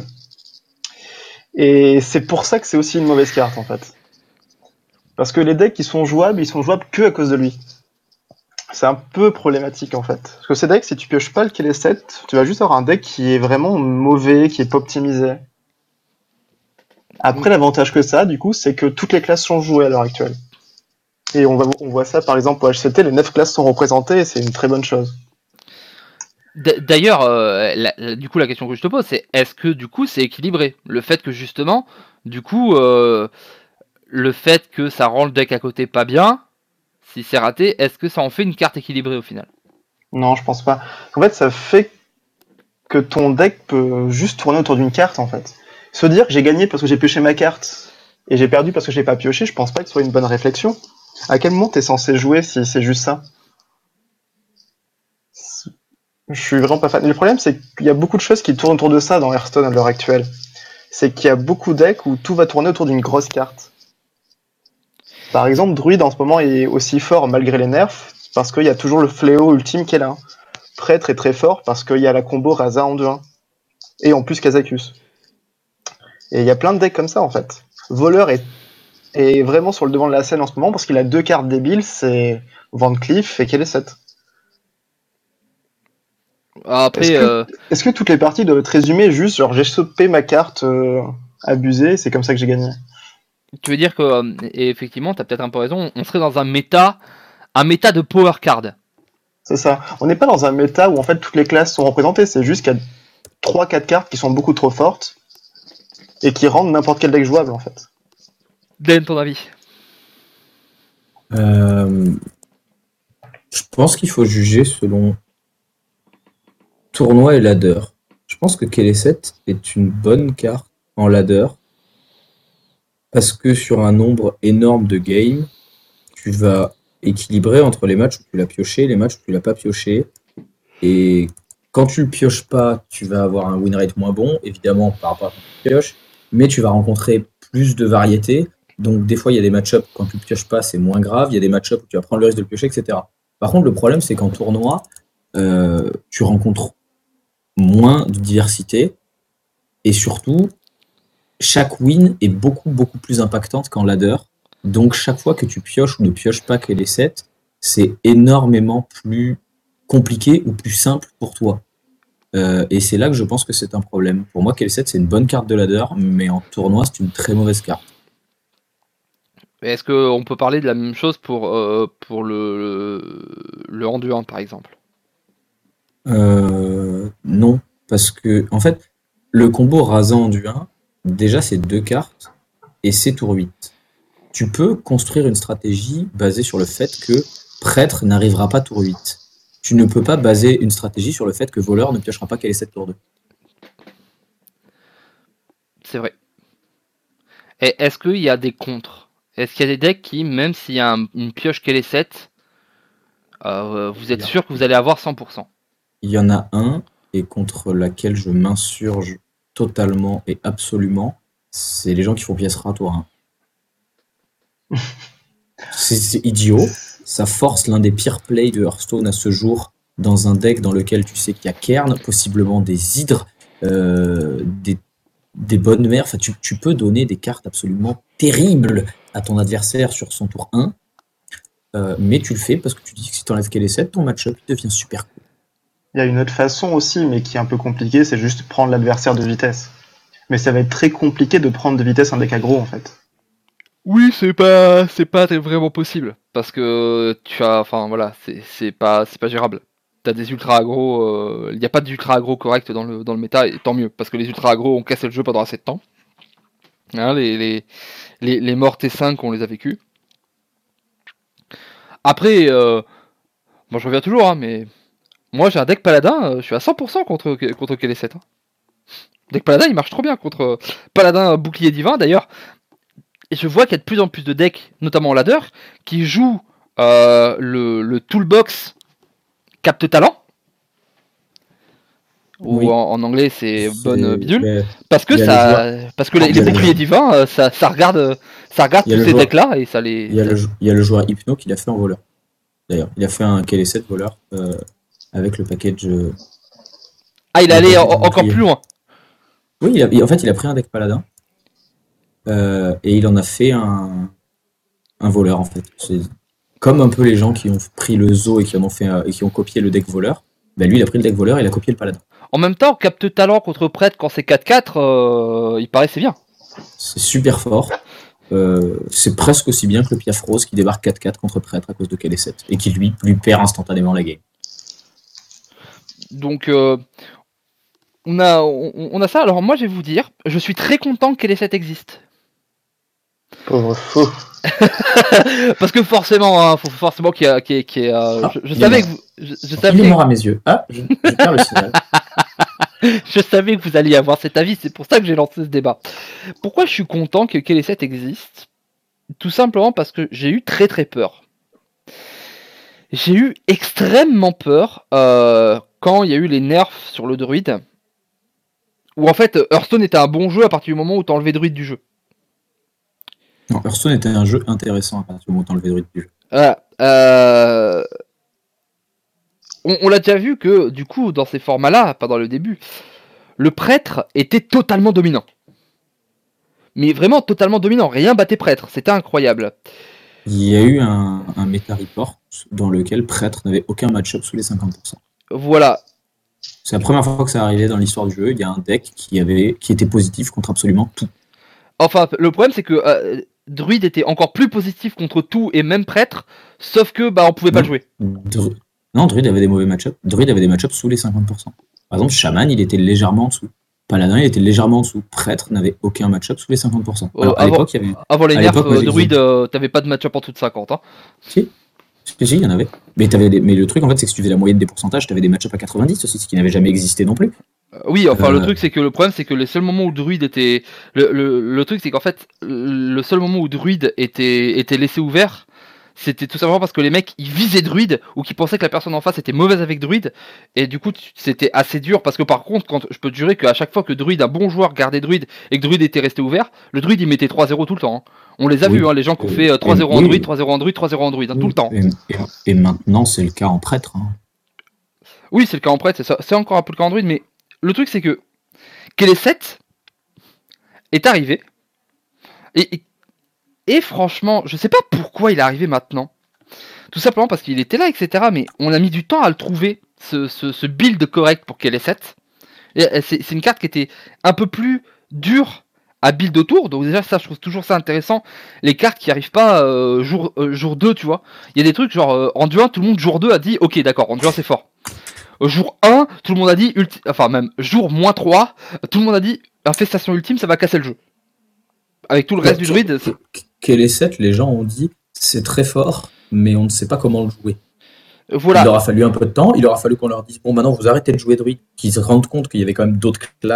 Et c'est pour ça que c'est aussi une mauvaise carte, en fait. Parce que les decks qui sont jouables, ils sont jouables que à cause de lui. C'est un peu problématique, en fait. Parce que ces decks, si tu pioches pas le Kelly sept, tu vas juste avoir un deck qui est vraiment mauvais, qui est pas optimisé. Après, l'avantage que ça a, du coup, c'est que toutes les classes sont jouées à l'heure actuelle. Et on, va, on voit ça, par exemple, au H C T, les neuf classes sont représentées, et c'est une très bonne chose. D- D'ailleurs, euh, la- la- du coup, la question que je te pose, c'est est-ce que du coup c'est équilibré Le fait que justement, du coup, euh, le fait que ça rend le deck à côté pas bien, si c'est raté, est-ce que ça en fait une carte équilibrée au final Non, je pense pas. En fait, ça fait que ton deck peut juste tourner autour d'une carte, en fait. Se dire que j'ai gagné parce que j'ai pioché ma carte, et j'ai perdu parce que je l'ai pas pioché, je pense pas que ce soit une bonne réflexion. À quel moment t'es censé jouer si c'est juste ça Je suis vraiment pas fan. Et le problème, c'est qu'il y a beaucoup de choses qui tournent autour de ça dans Hearthstone à l'heure actuelle. C'est qu'il y a beaucoup de decks où tout va tourner autour d'une grosse carte. Par exemple, Druid en ce moment est aussi fort malgré les nerfs, parce qu'il y a toujours le fléau ultime qui est là. Prêtre est très fort parce qu'il y a la combo Raza en deux un. Et en plus Kazakus. Et il y a plein de decks comme ça en fait. Voleur est, est vraiment sur le devant de la scène en ce moment parce qu'il a deux cartes débiles, c'est Van Cleef et Kelly sept. Est-ce Après, que, euh, est-ce que toutes les parties doivent être résumées juste genre j'ai stoppé ma carte euh, abusée, c'est comme ça que j'ai gagné? tu veux dire que, euh, et effectivement, t'as peut-être un peu raison, on serait dans un méta, un méta de power card. C'est ça. On n'est pas dans un méta où en fait toutes les classes sont représentées, c'est juste qu'il y a trois quatre cartes qui sont beaucoup trop fortes et qui rendent n'importe quel deck jouable en fait. Den, ton avis Euh, je pense qu'il faut juger selon tournoi et ladder. Je pense que Kelly sept est une bonne carte en ladder parce que sur un nombre énorme de games, tu vas équilibrer entre les matchs où tu l'as pioché et les matchs où tu l'as pas pioché. Et quand tu le pioches pas, tu vas avoir un win rate moins bon, évidemment, par rapport à quand tu pioches, mais tu vas rencontrer plus de variétés. Donc, des fois, il y a des match-ups, quand tu ne pioches pas, c'est moins grave. Il y a des match-ups où tu vas prendre le risque de le piocher, et cetera. Par contre, le problème, c'est qu'en tournoi, euh, tu rencontres moins de diversité. Et surtout, chaque win est beaucoup, beaucoup plus impactante qu'en ladder. Donc, chaque fois que tu pioches ou ne pioches pas que les sets, c'est énormément plus compliqué ou plus simple pour toi. Euh, et c'est là que je pense que c'est un problème. Pour moi, Kelly sept, c'est une bonne carte de ladder, mais en tournoi, c'est une très mauvaise carte. Est-ce qu'on peut parler de la même chose pour, euh, pour le, le, le rendu un par exemple Euh, non, parce que, en fait, le combo rasant en du un, déjà, c'est deux cartes et c'est tour huit. Tu peux construire une stratégie basée sur le fait que prêtre n'arrivera pas tour huit. Tu ne peux pas baser une stratégie sur le fait que voleur ne piochera pas Kelly sept tour deux. C'est vrai. Et est-ce qu'il y a des contres? Est-ce qu'il y a des decks qui, même s'il y a un- une pioche qu'elle est sept, euh, vous êtes Il y a- sûr que vous allez avoir cent pour cent? Il y en a un, et contre laquelle je m'insurge totalement et absolument, c'est les gens qui font pièce rare tour un. C'est c'est idiot, ça force l'un des pires plays de Hearthstone à ce jour dans un deck dans lequel tu sais qu'il y a Cairn, possiblement des hydres, euh, des, des bonnes mères. Enfin, tu, tu peux donner des cartes absolument terribles à ton adversaire sur son tour un, euh, mais tu le fais parce que tu dis que si tu enlèves les sept, ton match-up il devient super cool. Il y a une autre façon aussi, mais qui est un peu compliquée, c'est juste prendre l'adversaire de vitesse. Mais ça va être très compliqué de prendre de vitesse un deck aggro en fait. Oui, c'est pas, c'est pas vraiment possible parce que tu as, enfin voilà, c'est, c'est pas, c'est pas gérable. T'as des ultra aggro, il n'y a pas d'ultra aggro correct dans le dans le méta, et tant mieux parce que les ultra aggro ont cassé le jeu pendant assez de temps. Hein, les, les les les morts T cinq on les a vécus. Après, euh, bon je reviens toujours, hein, mais moi j'ai un deck paladin, euh, je suis à cent pour cent contre contre K L sept. Hein. Deck paladin il marche trop bien contre euh, paladin bouclier divin d'ailleurs. Et je vois qu'il y a de plus en plus de decks, notamment en ladder, qui jouent euh, le, le toolbox capte talent, ou Oui. en, en anglais c'est C'est- bonne bidule, mais parce que il y a ça, parce que les, il y les a le boucliers joueur. divins, euh, ça, ça regarde, ça regarde Il y a tous le ces joueur. decks là et ça les. Il y a ça- le, jou- il y a le joueur Hypno qui l'a fait en voleur. D'ailleurs, il a fait un K L sept voleur euh, avec le package. euh, Ah il est le allé package en- encore bouclier. plus loin. Oui, il a- il- en fait, il a pris un deck paladin euh, et il en a fait un, un voleur en fait. C'est comme un peu les gens qui ont pris le zoo et qui en ont fait un- et qui ont copié le deck voleur. Ben lui, il a pris le deck voleur et il a copié le paladin. En même temps, capte talent contre prêtre quand c'est quatre quatre, euh, il paraissait bien. C'est super fort. Euh, c'est presque aussi bien que le Piaf Rose qui débarque quatre quatre contre prêtre à cause de K L sept et qui lui, lui perd instantanément la game. Donc euh, on a on, on a ça. Alors moi je vais vous dire, je suis très content que K L sept existe. Pauvre fou. Parce que forcément, hein, faut forcément qu'il y a, qu'il y ait- qu'il y ait, euh, Ah, je, je il est savais que mort. vous, je, je Il est savais, mort à mes yeux. Ah, je, je perds le signal. je savais que vous alliez avoir cet avis. C'est pour ça que j'ai lancé ce débat. Pourquoi je suis content que K L sept existe? Tout simplement parce que j'ai eu très très peur. J'ai eu extrêmement peur euh, quand il y a eu les nerfs sur le druide. Où en fait, Hearthstone était un bon jeu à partir du moment où t'as enlevé druide du jeu. Non, Hearthstone était un jeu intéressant à partir du moment où t'as enlevé le rythme du jeu. Voilà. Euh, On, on l'a déjà vu que, du coup, dans ces formats-là, pas dans le début, le prêtre était totalement dominant. Mais vraiment totalement dominant. Rien battait prêtre. C'était incroyable. Il y a eu un, un meta report dans lequel prêtre n'avait aucun match-up sous les cinquante pour cent. Voilà. C'est la première fois que ça arrivait dans l'histoire du jeu. Il y a un deck qui, avait, qui était positif contre absolument tout. Enfin, le problème, c'est que euh, druide était encore plus positif contre tout et même prêtre, sauf que bah on pouvait pas Non. le jouer. Dru- Non, Druid avait des mauvais match-ups. Druid avait des match-ups sous les cinquante pour cent. Par exemple, Shaman, il était légèrement en dessous. Paladin, il était légèrement en dessous. Prêtre n'avait aucun match-up sous les cinquante pour cent. Euh, Alors, à avant- l'époque, il y avait. Avant les À nerfs, l'époque, moi, euh, j'ai- druide, euh, t'avais pas de match-up en dessous de cinquante. Hein. Si, si, si, il y en avait. Mais, t'avais des... Mais le truc, en fait, c'est que si tu fais la moyenne des pourcentages, t'avais des match-ups à quatre-vingt-dix aussi, ce qui n'avait jamais existé non plus. Euh, oui, enfin, le Euh. truc, c'est que le problème, c'est que les seuls moments où druide était. Le, le, le truc, c'est qu'en fait, le seul moment où druide était, était laissé ouvert, c'était tout simplement parce que les mecs, ils visaient druide ou qu'ils pensaient que la personne en face était mauvaise avec druide. Et du coup, tu- c'était assez dur parce que par contre, quand je peux te jurer qu'à chaque fois que druide, un bon joueur gardait druide et que druide était resté ouvert, le druide il mettait trois zéro tout le temps. hein. On les a Oui. vus, hein, les gens qui ont Euh, fait euh, trois zéro en oui. druide, trois zéro en druide, trois zéro en druide, hein, tout le temps. Et, et- et maintenant, c'est le cas en prêtre. hein. Oui, c'est le cas en prêtre, c'est ça- c'est encore un peu le cas en druide, mais le truc c'est que K L sept est arrivé et, et, et franchement, je sais pas pourquoi il est arrivé maintenant. Tout simplement parce qu'il était là, et cetera. Mais on a mis du temps à le trouver, ce, ce, ce build correct pour K L sept. Et, euh, c'est, c'est une carte qui était un peu plus dure à build autour. Donc déjà, ça, je trouve toujours ça intéressant. Les cartes qui arrivent pas euh, jour, euh, jour deux, tu vois. Il y a des trucs genre, euh, en un, tout le monde jour deux a dit, ok, d'accord, en un c'est fort. Euh, jour un, tout le monde a dit, ulti- enfin même jour moins trois, tout le monde a dit, infestation ultime, ça va casser le jeu. Avec tout le reste du druide, c'est- K L sept, les gens ont dit c'est très fort, mais on ne sait pas comment le jouer. voilà. Il aura fallu un peu de temps, il aura fallu qu'on leur dise bon, maintenant vous arrêtez de jouer druide, qu'ils se rendent compte qu'il y avait quand même d'autres classes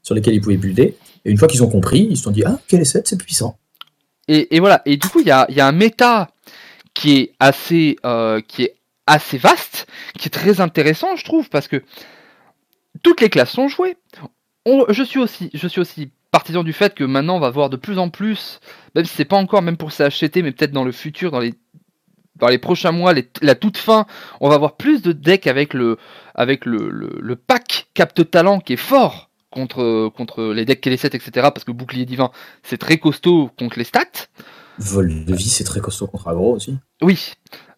sur lesquels ils pouvaient builder. Et une fois qu'ils ont compris, ils se sont dit ah K L sept c'est puissant. Et, et voilà. Et du coup, il y a, y a un méta qui est assez, euh, qui est assez vaste, qui est très intéressant, je trouve, parce que toutes les classes sont jouées. On, je suis aussi, je suis aussi partisan du fait que maintenant on va voir de plus en plus, même si c'est pas encore même pour C H C T, mais peut-être dans le futur, dans les dans les prochains mois, les, la toute fin, on va avoir plus de decks avec le avec le, le, le pack capte talent qui est fort contre contre les decks K L sept, et cetera. Parce que bouclier divin, c'est très costaud contre les stats. Vol de vie, c'est très costaud contre aggro aussi. Oui.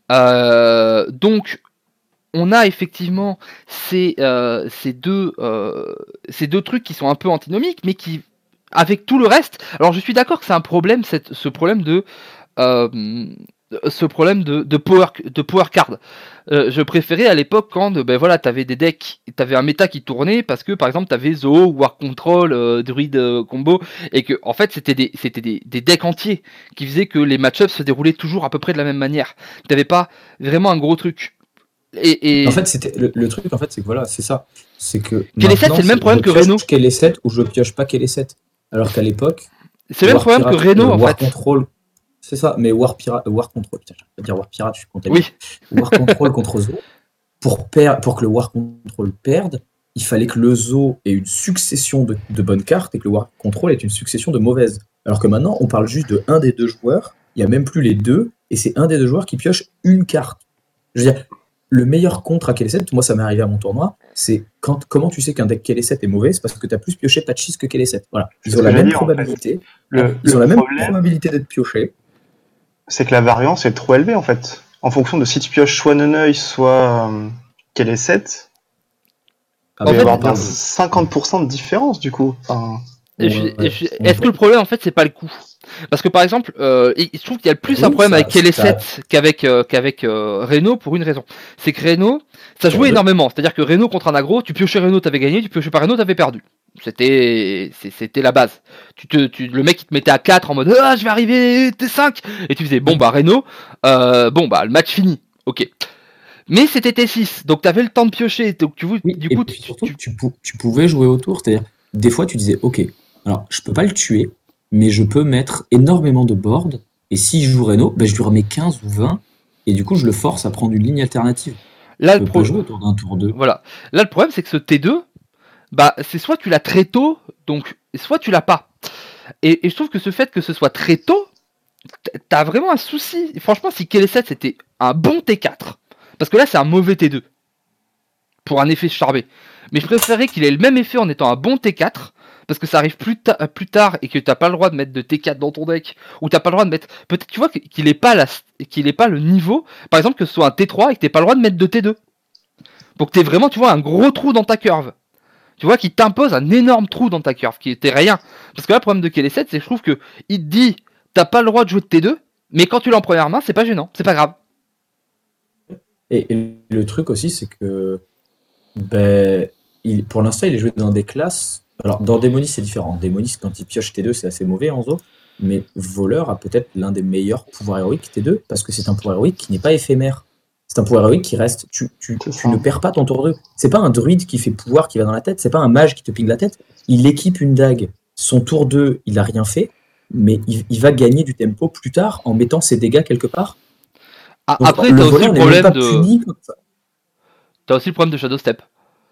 Euh, donc on a effectivement ces, euh, ces, deux, euh, ces deux trucs qui sont un peu antinomiques, mais qui, avec tout le reste... Alors je suis d'accord que c'est un problème, cette, ce problème de... Euh, ce problème de, de, power, de power card. Euh, je préférais à l'époque quand ben voilà, tu avais des decks, tu avais un méta qui tournait parce que par exemple tu avais Zoo, War Control, euh, Druid euh, combo, et que en fait c'était des, c'était des, des decks entiers qui faisaient que les match-ups se déroulaient toujours à peu près de la même manière. Tu n'avais pas vraiment un gros truc. Et, et... En fait, c'était le, le truc, en fait, c'est que voilà, c'est ça. C'est que. K L sept, c'est le même problème que Reno. K L sept ou je pioche pas K L sept. Alors qu'à l'époque. C'est le même problème Pirate, que Reno, en War fait. Control. C'est ça, mais War Pirate. War Control, putain, je vais dire War Pirate, je suis content. Oui. War Control contre Zoo. Pour, per... pour que le War Control perde, il fallait que le Zoo ait une succession de, de bonnes cartes et que le War Control ait une succession de mauvaises. Alors que maintenant, on parle juste de un des deux joueurs, il n'y a même plus les deux, et c'est un des deux joueurs qui pioche une carte. Je veux dire. Le meilleur contre à K L sept, moi ça m'est arrivé à mon tournoi, c'est quand, comment tu sais qu'un deck K L sept est mauvais, c'est parce que tu as plus pioché Patchis que K L sept. Voilà. Ils ont la même probabilité. Le, ils ont la même probabilité d'être piochés. C'est que la variance est trop élevée en fait. En fonction de si tu pioches soit Neneuil, soit euh, K L sept, ah, il va y avoir bien cinquante pour cent de différence du coup. Enfin... Et je, et je, est-ce que le problème en fait c'est pas le coût? Parce que par exemple, euh, je trouve qu'il y a plus oui, un problème ça, avec K L sept ça... qu'avec euh, qu'avec euh, Reno pour une raison. C'est que Reno, ça jouait énormément. C'est-à-dire que Reno contre un aggro, tu piochais Reno, t'avais gagné, tu piochais pas Reno, t'avais perdu. C'était c'était la base. Tu te, tu, le mec il te mettait à quatre en mode ah je vais arriver T cinq et tu faisais bon bah Reno, euh, bon bah le match fini. Ok. Mais c'était T six, donc t'avais le temps de piocher. Donc tu oui, du coup tu, surtout, tu, tu, tu pouvais jouer autour. C'est-à-dire des fois tu disais ok. Alors, je peux pas le tuer, mais je peux mettre énormément de board, et si je joue Reno, ben je lui remets quinze ou vingt, et du coup, je le force à prendre une ligne alternative. Là, je le peux pro... pas jouer autour d'un tour deux. Voilà. Là, le problème, c'est que ce T deux, bah, c'est soit tu l'as très tôt, donc, soit tu l'as pas. Et, et je trouve que ce fait que ce soit très tôt, t'as vraiment un souci. Et franchement, si K L sept, c'était un bon T quatre, parce que là, c'est un mauvais T deux, pour un effet charbé. Mais je préférerais qu'il ait le même effet en étant un bon T quatre, parce que ça arrive plus, ta- plus tard et que t'as pas le droit de mettre de T quatre dans ton deck, ou t'as pas le droit de mettre, peut-être tu vois qu'il est pas la, qu'il est pas le niveau, par exemple que ce soit un T trois et que t'aies pas le droit de mettre de T deux, pour que t'aies vraiment tu vois un gros trou dans ta curve, tu vois qui t'impose un énorme trou dans ta curve qui était rien, parce que là le problème de K L sept c'est que je trouve que il te dit t'as pas le droit de jouer de T deux, mais quand tu l'as en première main c'est pas gênant, c'est pas grave. Et, et le truc aussi c'est que ben il, pour l'instant il est joué dans des classes. Alors, dans Démonis, c'est différent. Démonis, quand il pioche T deux, c'est assez mauvais en Zo. Mais Voleur a peut-être l'un des meilleurs pouvoirs héroïques T deux, parce que c'est un pouvoir héroïque qui n'est pas éphémère. C'est un pouvoir héroïque qui reste. Tu, tu, tu ne perds pas ton tour deux. C'est pas un druide qui fait pouvoir qui va dans la tête. C'est pas un mage qui te ping la tête. Il équipe une dague. Son tour deux, il a rien fait. Mais il, il va gagner du tempo plus tard en mettant ses dégâts quelque part. Ah, donc, après, t'as aussi le problème de. T'as aussi le problème de Shadow Step.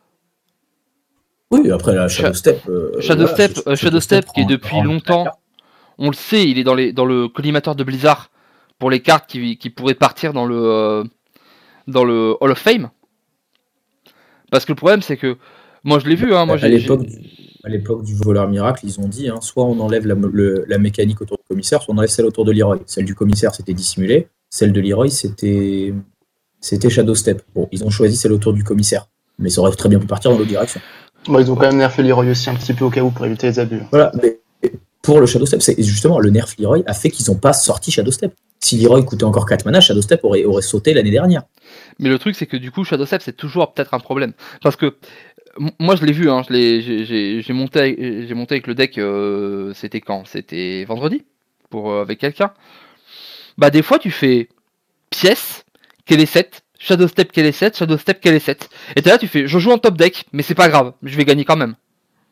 Oui, après la Shadow Step. Euh, Shadow voilà, Step, euh, Shadow Step qui est depuis longtemps, on le sait, il est dans, les, dans le collimateur de Blizzard pour les cartes qui, qui pourraient partir dans le, euh, dans le Hall of Fame. Parce que le problème, c'est que moi je l'ai vu. Hein, moi, à, j'ai, l'époque j'ai... Du, à l'époque du voleur miracle, ils ont dit hein, soit on enlève la, le, la mécanique autour du commissaire, soit on enlève celle autour de Leroy. Celle du commissaire, c'était dissimulé. Celle de Leroy, c'était, c'était Shadow Step. Bon, ils ont choisi celle autour du commissaire. Mais ça aurait très bien pu partir dans l'autre direction. Bon, ils ont quand même nerfé Leroy aussi un petit peu au cas où pour éviter les abus. Voilà, mais pour le Shadow Step, c'est justement le nerf Leroy a fait qu'ils n'ont pas sorti Shadow Step. Si Leroy coûtait encore quatre mana, Shadow Step aurait, aurait sauté l'année dernière. Mais le truc, c'est que du coup, Shadow Step, c'est toujours peut-être un problème. Parce que moi, je l'ai vu, hein, je l'ai, j'ai, j'ai, j'ai, monté, avec, j'ai monté avec le deck, euh, c'était quand ? C'était vendredi, pour, euh, avec quelqu'un. Bah, des fois, tu fais pièce, K L sept, Shadow Step K L sept, Shadow Step K L sept. Et t'es là, tu fais, je joue en top deck, mais c'est pas grave, je vais gagner quand même.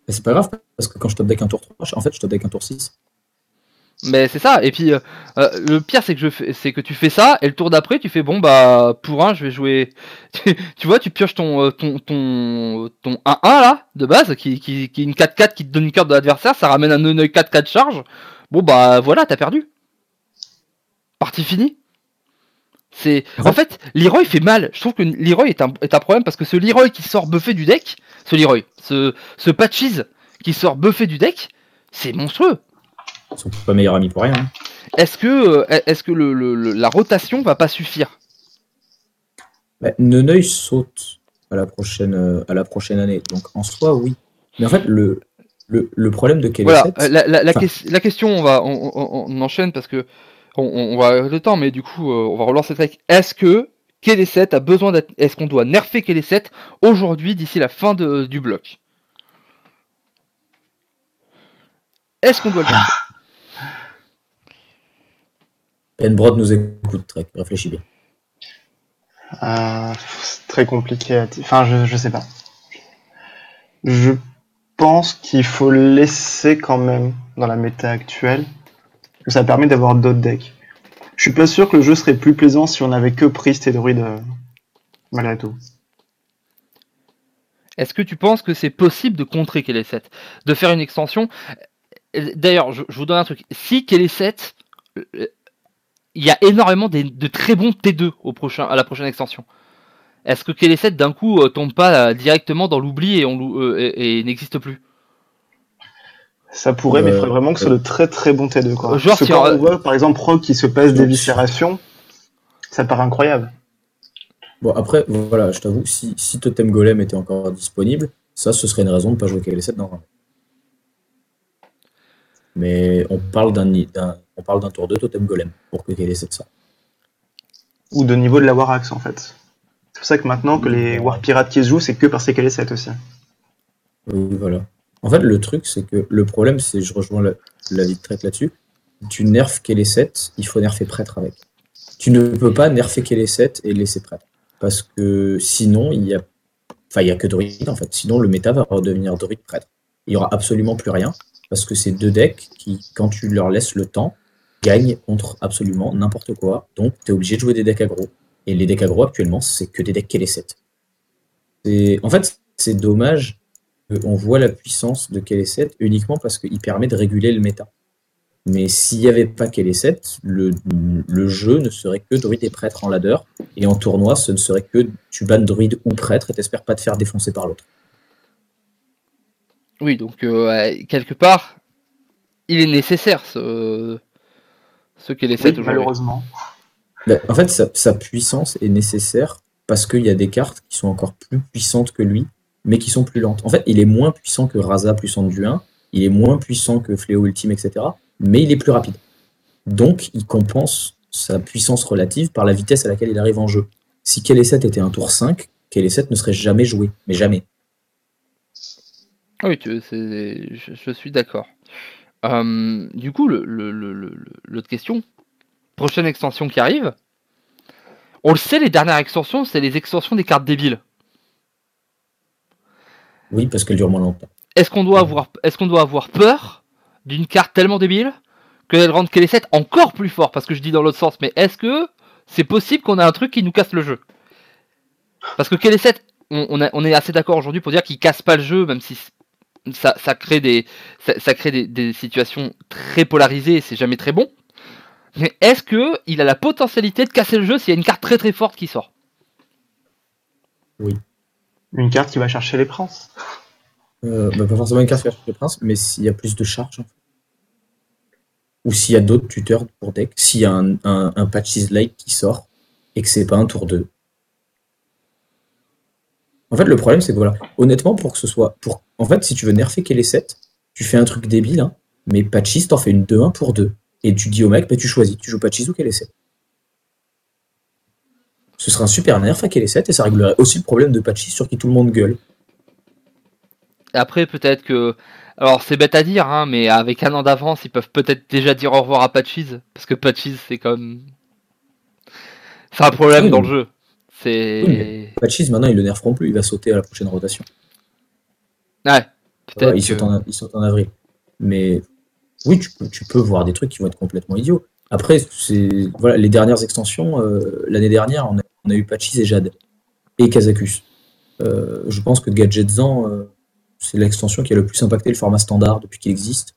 Mais c'est pas grave, parce que quand je top deck un tour trois, en fait, je top deck un tour six. Mais c'est ça, et puis euh, euh, le pire c'est que je fais, c'est que tu fais ça, et le tour d'après tu fais bon bah pour un je vais jouer. tu, tu vois, tu pioches ton euh, ton ton ton un un là de base qui qui qui est une quatre quatre qui te donne une carte de l'adversaire, ça ramène un neuf quatre quatre charge. Bon bah voilà, t'as perdu. Partie finie. C'est En en fait, fait Leroy fait mal. Je trouve que Leroy est un est un problème parce que ce Leroy qui sort buffé du deck, ce Leroy, ce ce Patches qui sort buffé du deck, c'est monstrueux. ils sont pas meilleurs amis pour rien. Hein. Est-ce que, euh, est-ce que le, le- le- la rotation va pas suffire? Bah, Neneuil saute à la prochaine, euh, à la prochaine année. Donc en soi, oui. Mais en fait, le, le, le problème de Voilà, Kelesset, euh, la, la, la, enfin, ques- la question, on va, on, on- on enchaîne parce que on, on va avoir le temps, mais du coup, euh, on va relancer le truc. Est-ce que Kelesset a besoin d'être, est-ce qu'on doit nerfer Kelesset aujourd'hui d'ici la fin de- du bloc? Est-ce qu'on doit le nerfer? Penbrod nous écoute, Trek, réfléchis bien. Euh, c'est très compliqué à dire. Enfin, je, je sais pas. Je pense qu'il faut le laisser quand même dans la méta actuelle, que ça permet d'avoir d'autres decks. Je suis pas sûr que le jeu serait plus plaisant si on avait que Priest et Druid, euh, malgré tout. Est-ce que tu penses que c'est possible de contrer Kelesset, de faire une extension? Euh, D'ailleurs, je, je vous donne un truc. Si Kelesset, euh, il y a énormément des- de très bons T deux au prochain, à la prochaine extension. Est-ce que Kelesset d'un coup euh, tombe pas euh, directement dans l'oubli et, on l'ou- euh, et, et n'existe plus? Ça pourrait, mais il Euh, faudrait vraiment que ce soit de très très bons T deux, quoi. Euh, Genre Parce que si quand euh, on voit, par exemple, Rogue qui se passe non, d'éviscération, ça paraît incroyable. bon, après, voilà, je t'avoue, si, si Totem Golem était encore disponible, ça, ce serait une raison de ne pas jouer Kelesset dans un. Mais on parle d'un, d'un- on parle d'un tour de Totem Golem pour que Kelesset ça. Ou de niveau de la Warax, en fait. C'est pour ça que maintenant que Oui, les voilà. War Pirates qui se jouent, c'est que par ces sept aussi. Oui, voilà. En fait, le truc, c'est que le problème, c'est, je rejoins la- l'avis de Trek là-dessus, tu nerfes Kelesset, il faut nerfer prêtre avec. Tu ne peux pas nerfer Kelesset et laisser prêtre. Parce que sinon, il y a, enfin, il y a que druide en fait. Sinon, le méta va redevenir druide prêtre. Il y aura absolument plus rien. Parce que c'est deux decks qui, quand tu leur laisses le temps, gagnent contre absolument n'importe quoi. Donc, tu es obligé de jouer des decks aggro. Et les decks aggro, actuellement, c'est que des decks Kelesset. C'est, en fait, c'est dommage qu'on voit la puissance de Kelesset uniquement parce qu'il permet de réguler le méta. Mais s'il n'y avait pas Kelesset, le, le jeu ne serait que druide et prêtre en ladder. Et en tournoi, ce ne serait que tu bannes druide ou prêtre et t'espères pas te faire défoncer par l'autre. oui, donc euh, ouais, quelque part, il est nécessaire ce, ce Kelesset Oui, aujourd'hui. malheureusement. Ben, en fait, sa, sa puissance est nécessaire parce qu'il y a des cartes qui sont encore plus puissantes que lui, mais qui sont plus lentes. En fait, il est moins puissant que Raza puissante du un, il est moins puissant que Fléau Ultime, et cetera. Mais il est plus rapide. Donc, il compense sa puissance relative par la vitesse à laquelle il arrive en jeu. Si Kelesset était un tour cinq, Kelesset ne serait jamais joué. Mais jamais. Ah oui, tu- c'est- je, je suis d'accord. Euh, du coup, le, le- le- le- le- l'autre question, prochaine extension qui arrive, on le sait, les dernières extensions, c'est les extensions des cartes débiles. Oui, parce qu'elle dure moins longtemps. Est-ce qu'on doit avoir, est-ce qu'on doit avoir peur d'une carte tellement débile qu'elle rende Kelesset encore plus fort? Parce que je dis dans l'autre sens, mais est-ce que c'est possible qu'on ait un truc qui nous casse le jeu? Parce que Kelesset, on, on, a- on est assez d'accord aujourd'hui pour dire qu'il casse pas le jeu, même si ça, ça crée des, ça, ça crée des, des situations très polarisées et c'est jamais très bon. Mais est-ce que il a la potentialité de casser le jeu s'il y a une carte très très forte qui sort? Une carte qui va chercher les princes. Euh, bah, pas forcément une carte sur le prince, mais s'il y a plus de charge. En fait. Ou s'il y a d'autres tuteurs pour deck. S'il y a un, un, un Patches Lake qui sort et que c'est pas un tour deux. En fait, le problème, c'est que voilà, honnêtement, pour que ce soit. Pour... En fait, si tu veux nerfer Kelesset, tu fais un truc débile, hein, mais Patches, t'en fais une deux un pour deux. Et tu dis au mec, bah, tu choisis, tu joues Patches ou Kelesset. Ce serait un super nerf à Kelesset et ça réglerait aussi le problème de Patches sur qui tout le monde gueule. Après, peut-être que. Alors, c'est bête à dire, hein, mais avec un an d'avance, ils peuvent peut-être déjà dire au revoir à Patches. Parce que Patches, c'est comme. C'est un problème Oui, dans mais- le jeu. C'est. Oui, mais Patches, maintenant, ils le nerferont plus, il va sauter à la prochaine rotation. Ouais. Peut-être Ouais, ils, que... sont en, ils sont en avril. Mais oui, tu peux, tu peux voir des trucs qui vont être complètement idiots. Après, c'est, voilà, les dernières extensions, euh, l'année dernière, on a, on a eu Patchis et Jade, et Kazakus. Euh, je pense que Gadgetzan, euh, c'est l'extension qui a le plus impacté le format standard depuis qu'il existe.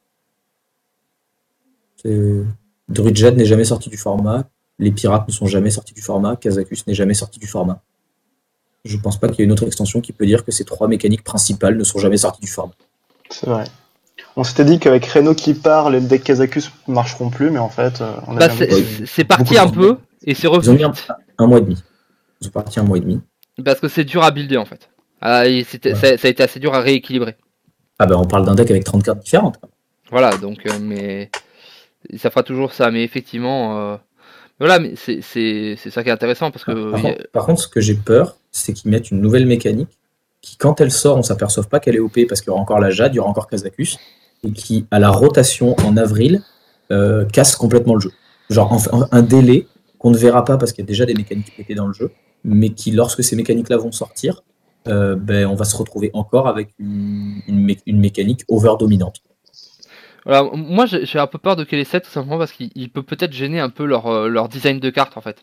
C'est- Druid Jade n'est jamais sorti du format, les pirates ne sont jamais sortis du format, Kazakus n'est jamais sorti du format. Je pense pas qu'il y ait une autre extension qui peut dire que ces trois mécaniques principales ne sont jamais sorties du format. C'est vrai. On s'était dit qu'avec Reno qui part, les decks Kazakus marcheront plus, mais en fait, euh, on a Bah, bien c'est vu que Ouais, c'est- c'est beaucoup parti de un gens. peu, et c'est Ils ont revenu mis un, vite. un mois et demi. Ils sont partis un mois et demi. Parce que c'est dur à builder, en fait. Ah, et c'était- Ouais. ça, ça a été assez dur à rééquilibrer. Ah ben on parle d'un deck avec trente cartes différentes. Voilà, donc, euh, mais... Ça fera toujours ça, mais effectivement... euh, Voilà, mais c'est c'est- c'est ça qui est intéressant, parce Par, que... par y a- contre, par contre, ce que j'ai peur, c'est qu'ils mettent une nouvelle mécanique qui, quand elle sort, on s'aperçoive pas qu'elle est O P parce qu'il y aura encore la Jade, il y aura encore Kazakus, et qui, à la rotation en avril, euh, casse complètement le jeu. Genre en- en- un délai qu'on ne verra pas parce qu'il y a déjà des mécaniques qui étaient dans le jeu, mais qui, lorsque ces mécaniques-là vont sortir, euh, ben, on va se retrouver encore avec une, une, mé- une mécanique over-dominante. Voilà, moi j'ai j'ai un peu peur de K L sept tout simplement parce qu'il il peut peut-être gêner un peu leur, euh, leur design de carte en fait.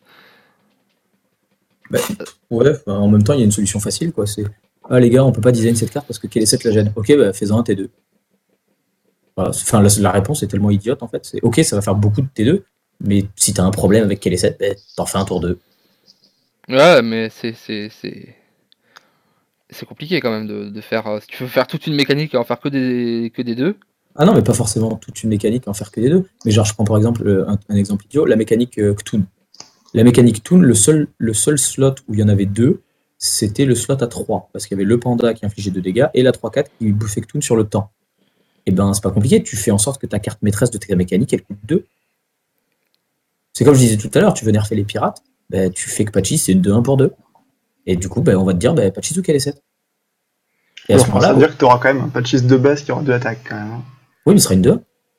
Ben, ouais, enfin, en même temps, il y a une solution facile, quoi. C'est, ah les gars, on peut pas design cette carte parce que K L sept la gêne. Ok, bah, fais-en un T deux. Voilà. Enfin, la, la réponse est tellement idiote en fait. C'est ok, ça va faire beaucoup de T deux, mais si t'as un problème avec K L sept, ben, t'en fais un tour deux. Ouais, mais c'est c'est c'est c'est compliqué quand même de, de faire. euh, Si tu veux faire toute une mécanique et en faire que des que des deux. Ah non, mais pas forcément toute une mécanique, en faire que des deux. Mais genre, je prends par exemple euh, un, un exemple idiot, la mécanique euh, Cthulhu. La mécanique Toon, le seul, le seul slot où il y en avait deux, c'était le slot à trois. Parce qu'il y avait le panda qui infligeait deux dégâts et la trois quatre qui bouffait Cthulhu sur le temps. Et ben, c'est pas compliqué, tu fais en sorte que ta carte maîtresse de ta mécanique, elle coûte deux. C'est comme je disais tout à l'heure, tu veux nerfer les pirates, ben, tu fais que Patchy, c'est deux un pour deux. Et du coup, ben, on va te dire, ben, Patchy ou K L sept. Et à ce Bon, ça moment-là, veut dire que tu auras quand même un Patchis de base qui aura deux attaques quand même. hein. oui, mais ce sera une deux.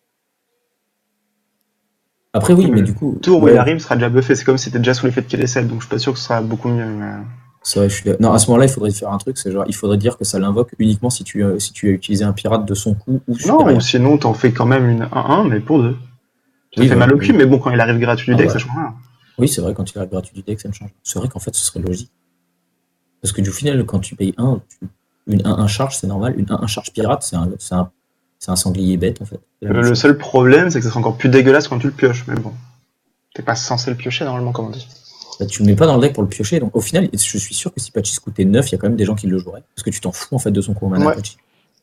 Après, oui, Oui, mais mais du coup. Le tour où ouais, il arrive sera déjà buffé, c'est comme si c'était déjà sous l'effet de K L sept, donc je suis pas sûr que ce sera beaucoup mieux. Mais... c'est vrai, je suis... Non, à ce moment-là, il faudrait faire un truc, c'est genre, il faudrait dire que ça l'invoque uniquement si tu, euh, si tu as utilisé un pirate de son coup ou Non, supérieur. ou sinon t'en fais quand même une un un, mais pour deux. Ça Oui, fait voilà, mal au cul, oui. mais bon, quand il arrive gratuit du Ah, deck, voilà. ça change rien. Oui, c'est vrai, quand il arrive gratuit du deck, ça me change. C'est vrai qu'en fait, ce serait logique. Parce que du final, quand tu payes un, tu... une un un charge, c'est normal. Une un un charge pirate, c'est un, c'est un, c'est un sanglier bête, en fait. C'est la Le, même le chose. seul problème, c'est que ça sera encore plus dégueulasse quand tu le pioches, mais bon. T'es pas censé le piocher normalement, comme on dit. Bah, tu le mets pas dans le deck pour le piocher. Donc au final, je suis sûr que si Patchy coûtait neuf, il y a quand même des gens qui le joueraient. Parce que tu t'en fous en fait de son coup en mana, Ouais. Patchy.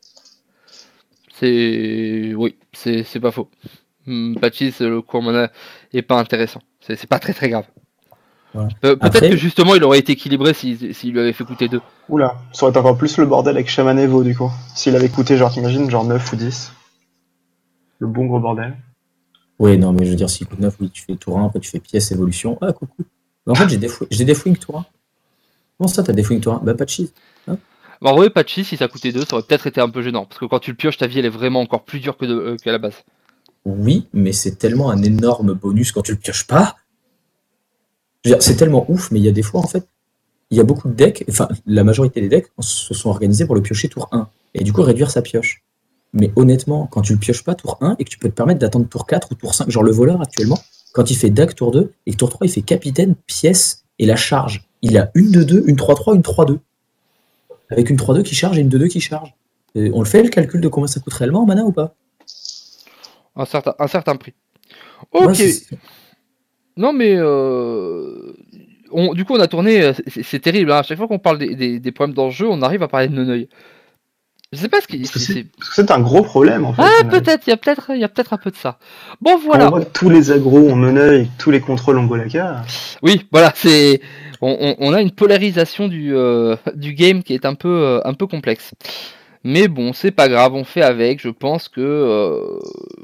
C'est oui, c'est c'est pas faux. Hmm, Patchy, c'est le cours mana est pas intéressant. C'est c'est pas très très grave. Voilà. Pe- Peut-être Après, que justement il aurait été équilibré s'il s'il lui avait fait coûter deux. Oula, ça aurait été encore plus le bordel avec Shaman Evo, du coup. S'il avait coûté, genre, t'imagines, genre neuf ou dix. Le bon gros bordel. ouais, non, mais je veux dire, s'il coûte neuf, oui, tu fais tour un, après tu fais pièce, évolution. Ah, coucou. Mais en fait, j'ai des, fou... j'ai des fouings tour un. Comment ça, t'as des fouings tour un? Bah, Patchy. Bah, en vrai, Patchy, si ça coûtait deux, ça aurait peut-être été un peu gênant. Parce que quand tu le pioches, ta vie elle est vraiment encore plus dure que de- euh, qu'à la base. Oui, mais c'est tellement un énorme bonus quand tu le pioches pas. Je veux dire, c'est tellement ouf, mais il y a des fois, en fait, il y a beaucoup de decks, enfin, la majorité des decks se sont organisés pour le piocher tour un. Et du coup, réduire sa pioche. Mais honnêtement, quand tu le pioches pas tour un et que tu peux te permettre d'attendre tour quatre ou tour cinq, genre le voleur actuellement, quand il fait dague tour deux et que tour trois il fait capitaine, pièce et la charge, il a une deux deux, une trois trois, une trois deux. Avec une trois deux qui charge et une deux deux qui charge. Et on le fait le calcul de combien ça coûte réellement en mana ou pas? Un certain, un certain prix. Ok. Ouais, c'est- Non mais euh, on- du coup on a tourné, euh, c'est c'est terrible, hein. À chaque fois qu'on parle des, des- des problèmes dans le jeu, on arrive à parler de Noneuil. Je sais pas ce qui. Parce que si c'est c'est- parce que c'est un gros problème, en fait. Ah On a- peut-être, il y a peut-être, il y a peut-être un peu de ça. Bon Quand on voilà. voit que tous les agros ont meneuil et que tous les contrôles ont Golaka, Oui, voilà, c'est. On, on- on a une polarisation du, euh, du game qui est un peu, euh, un peu complexe. Mais bon, c'est pas grave, on fait avec. Je pense que euh,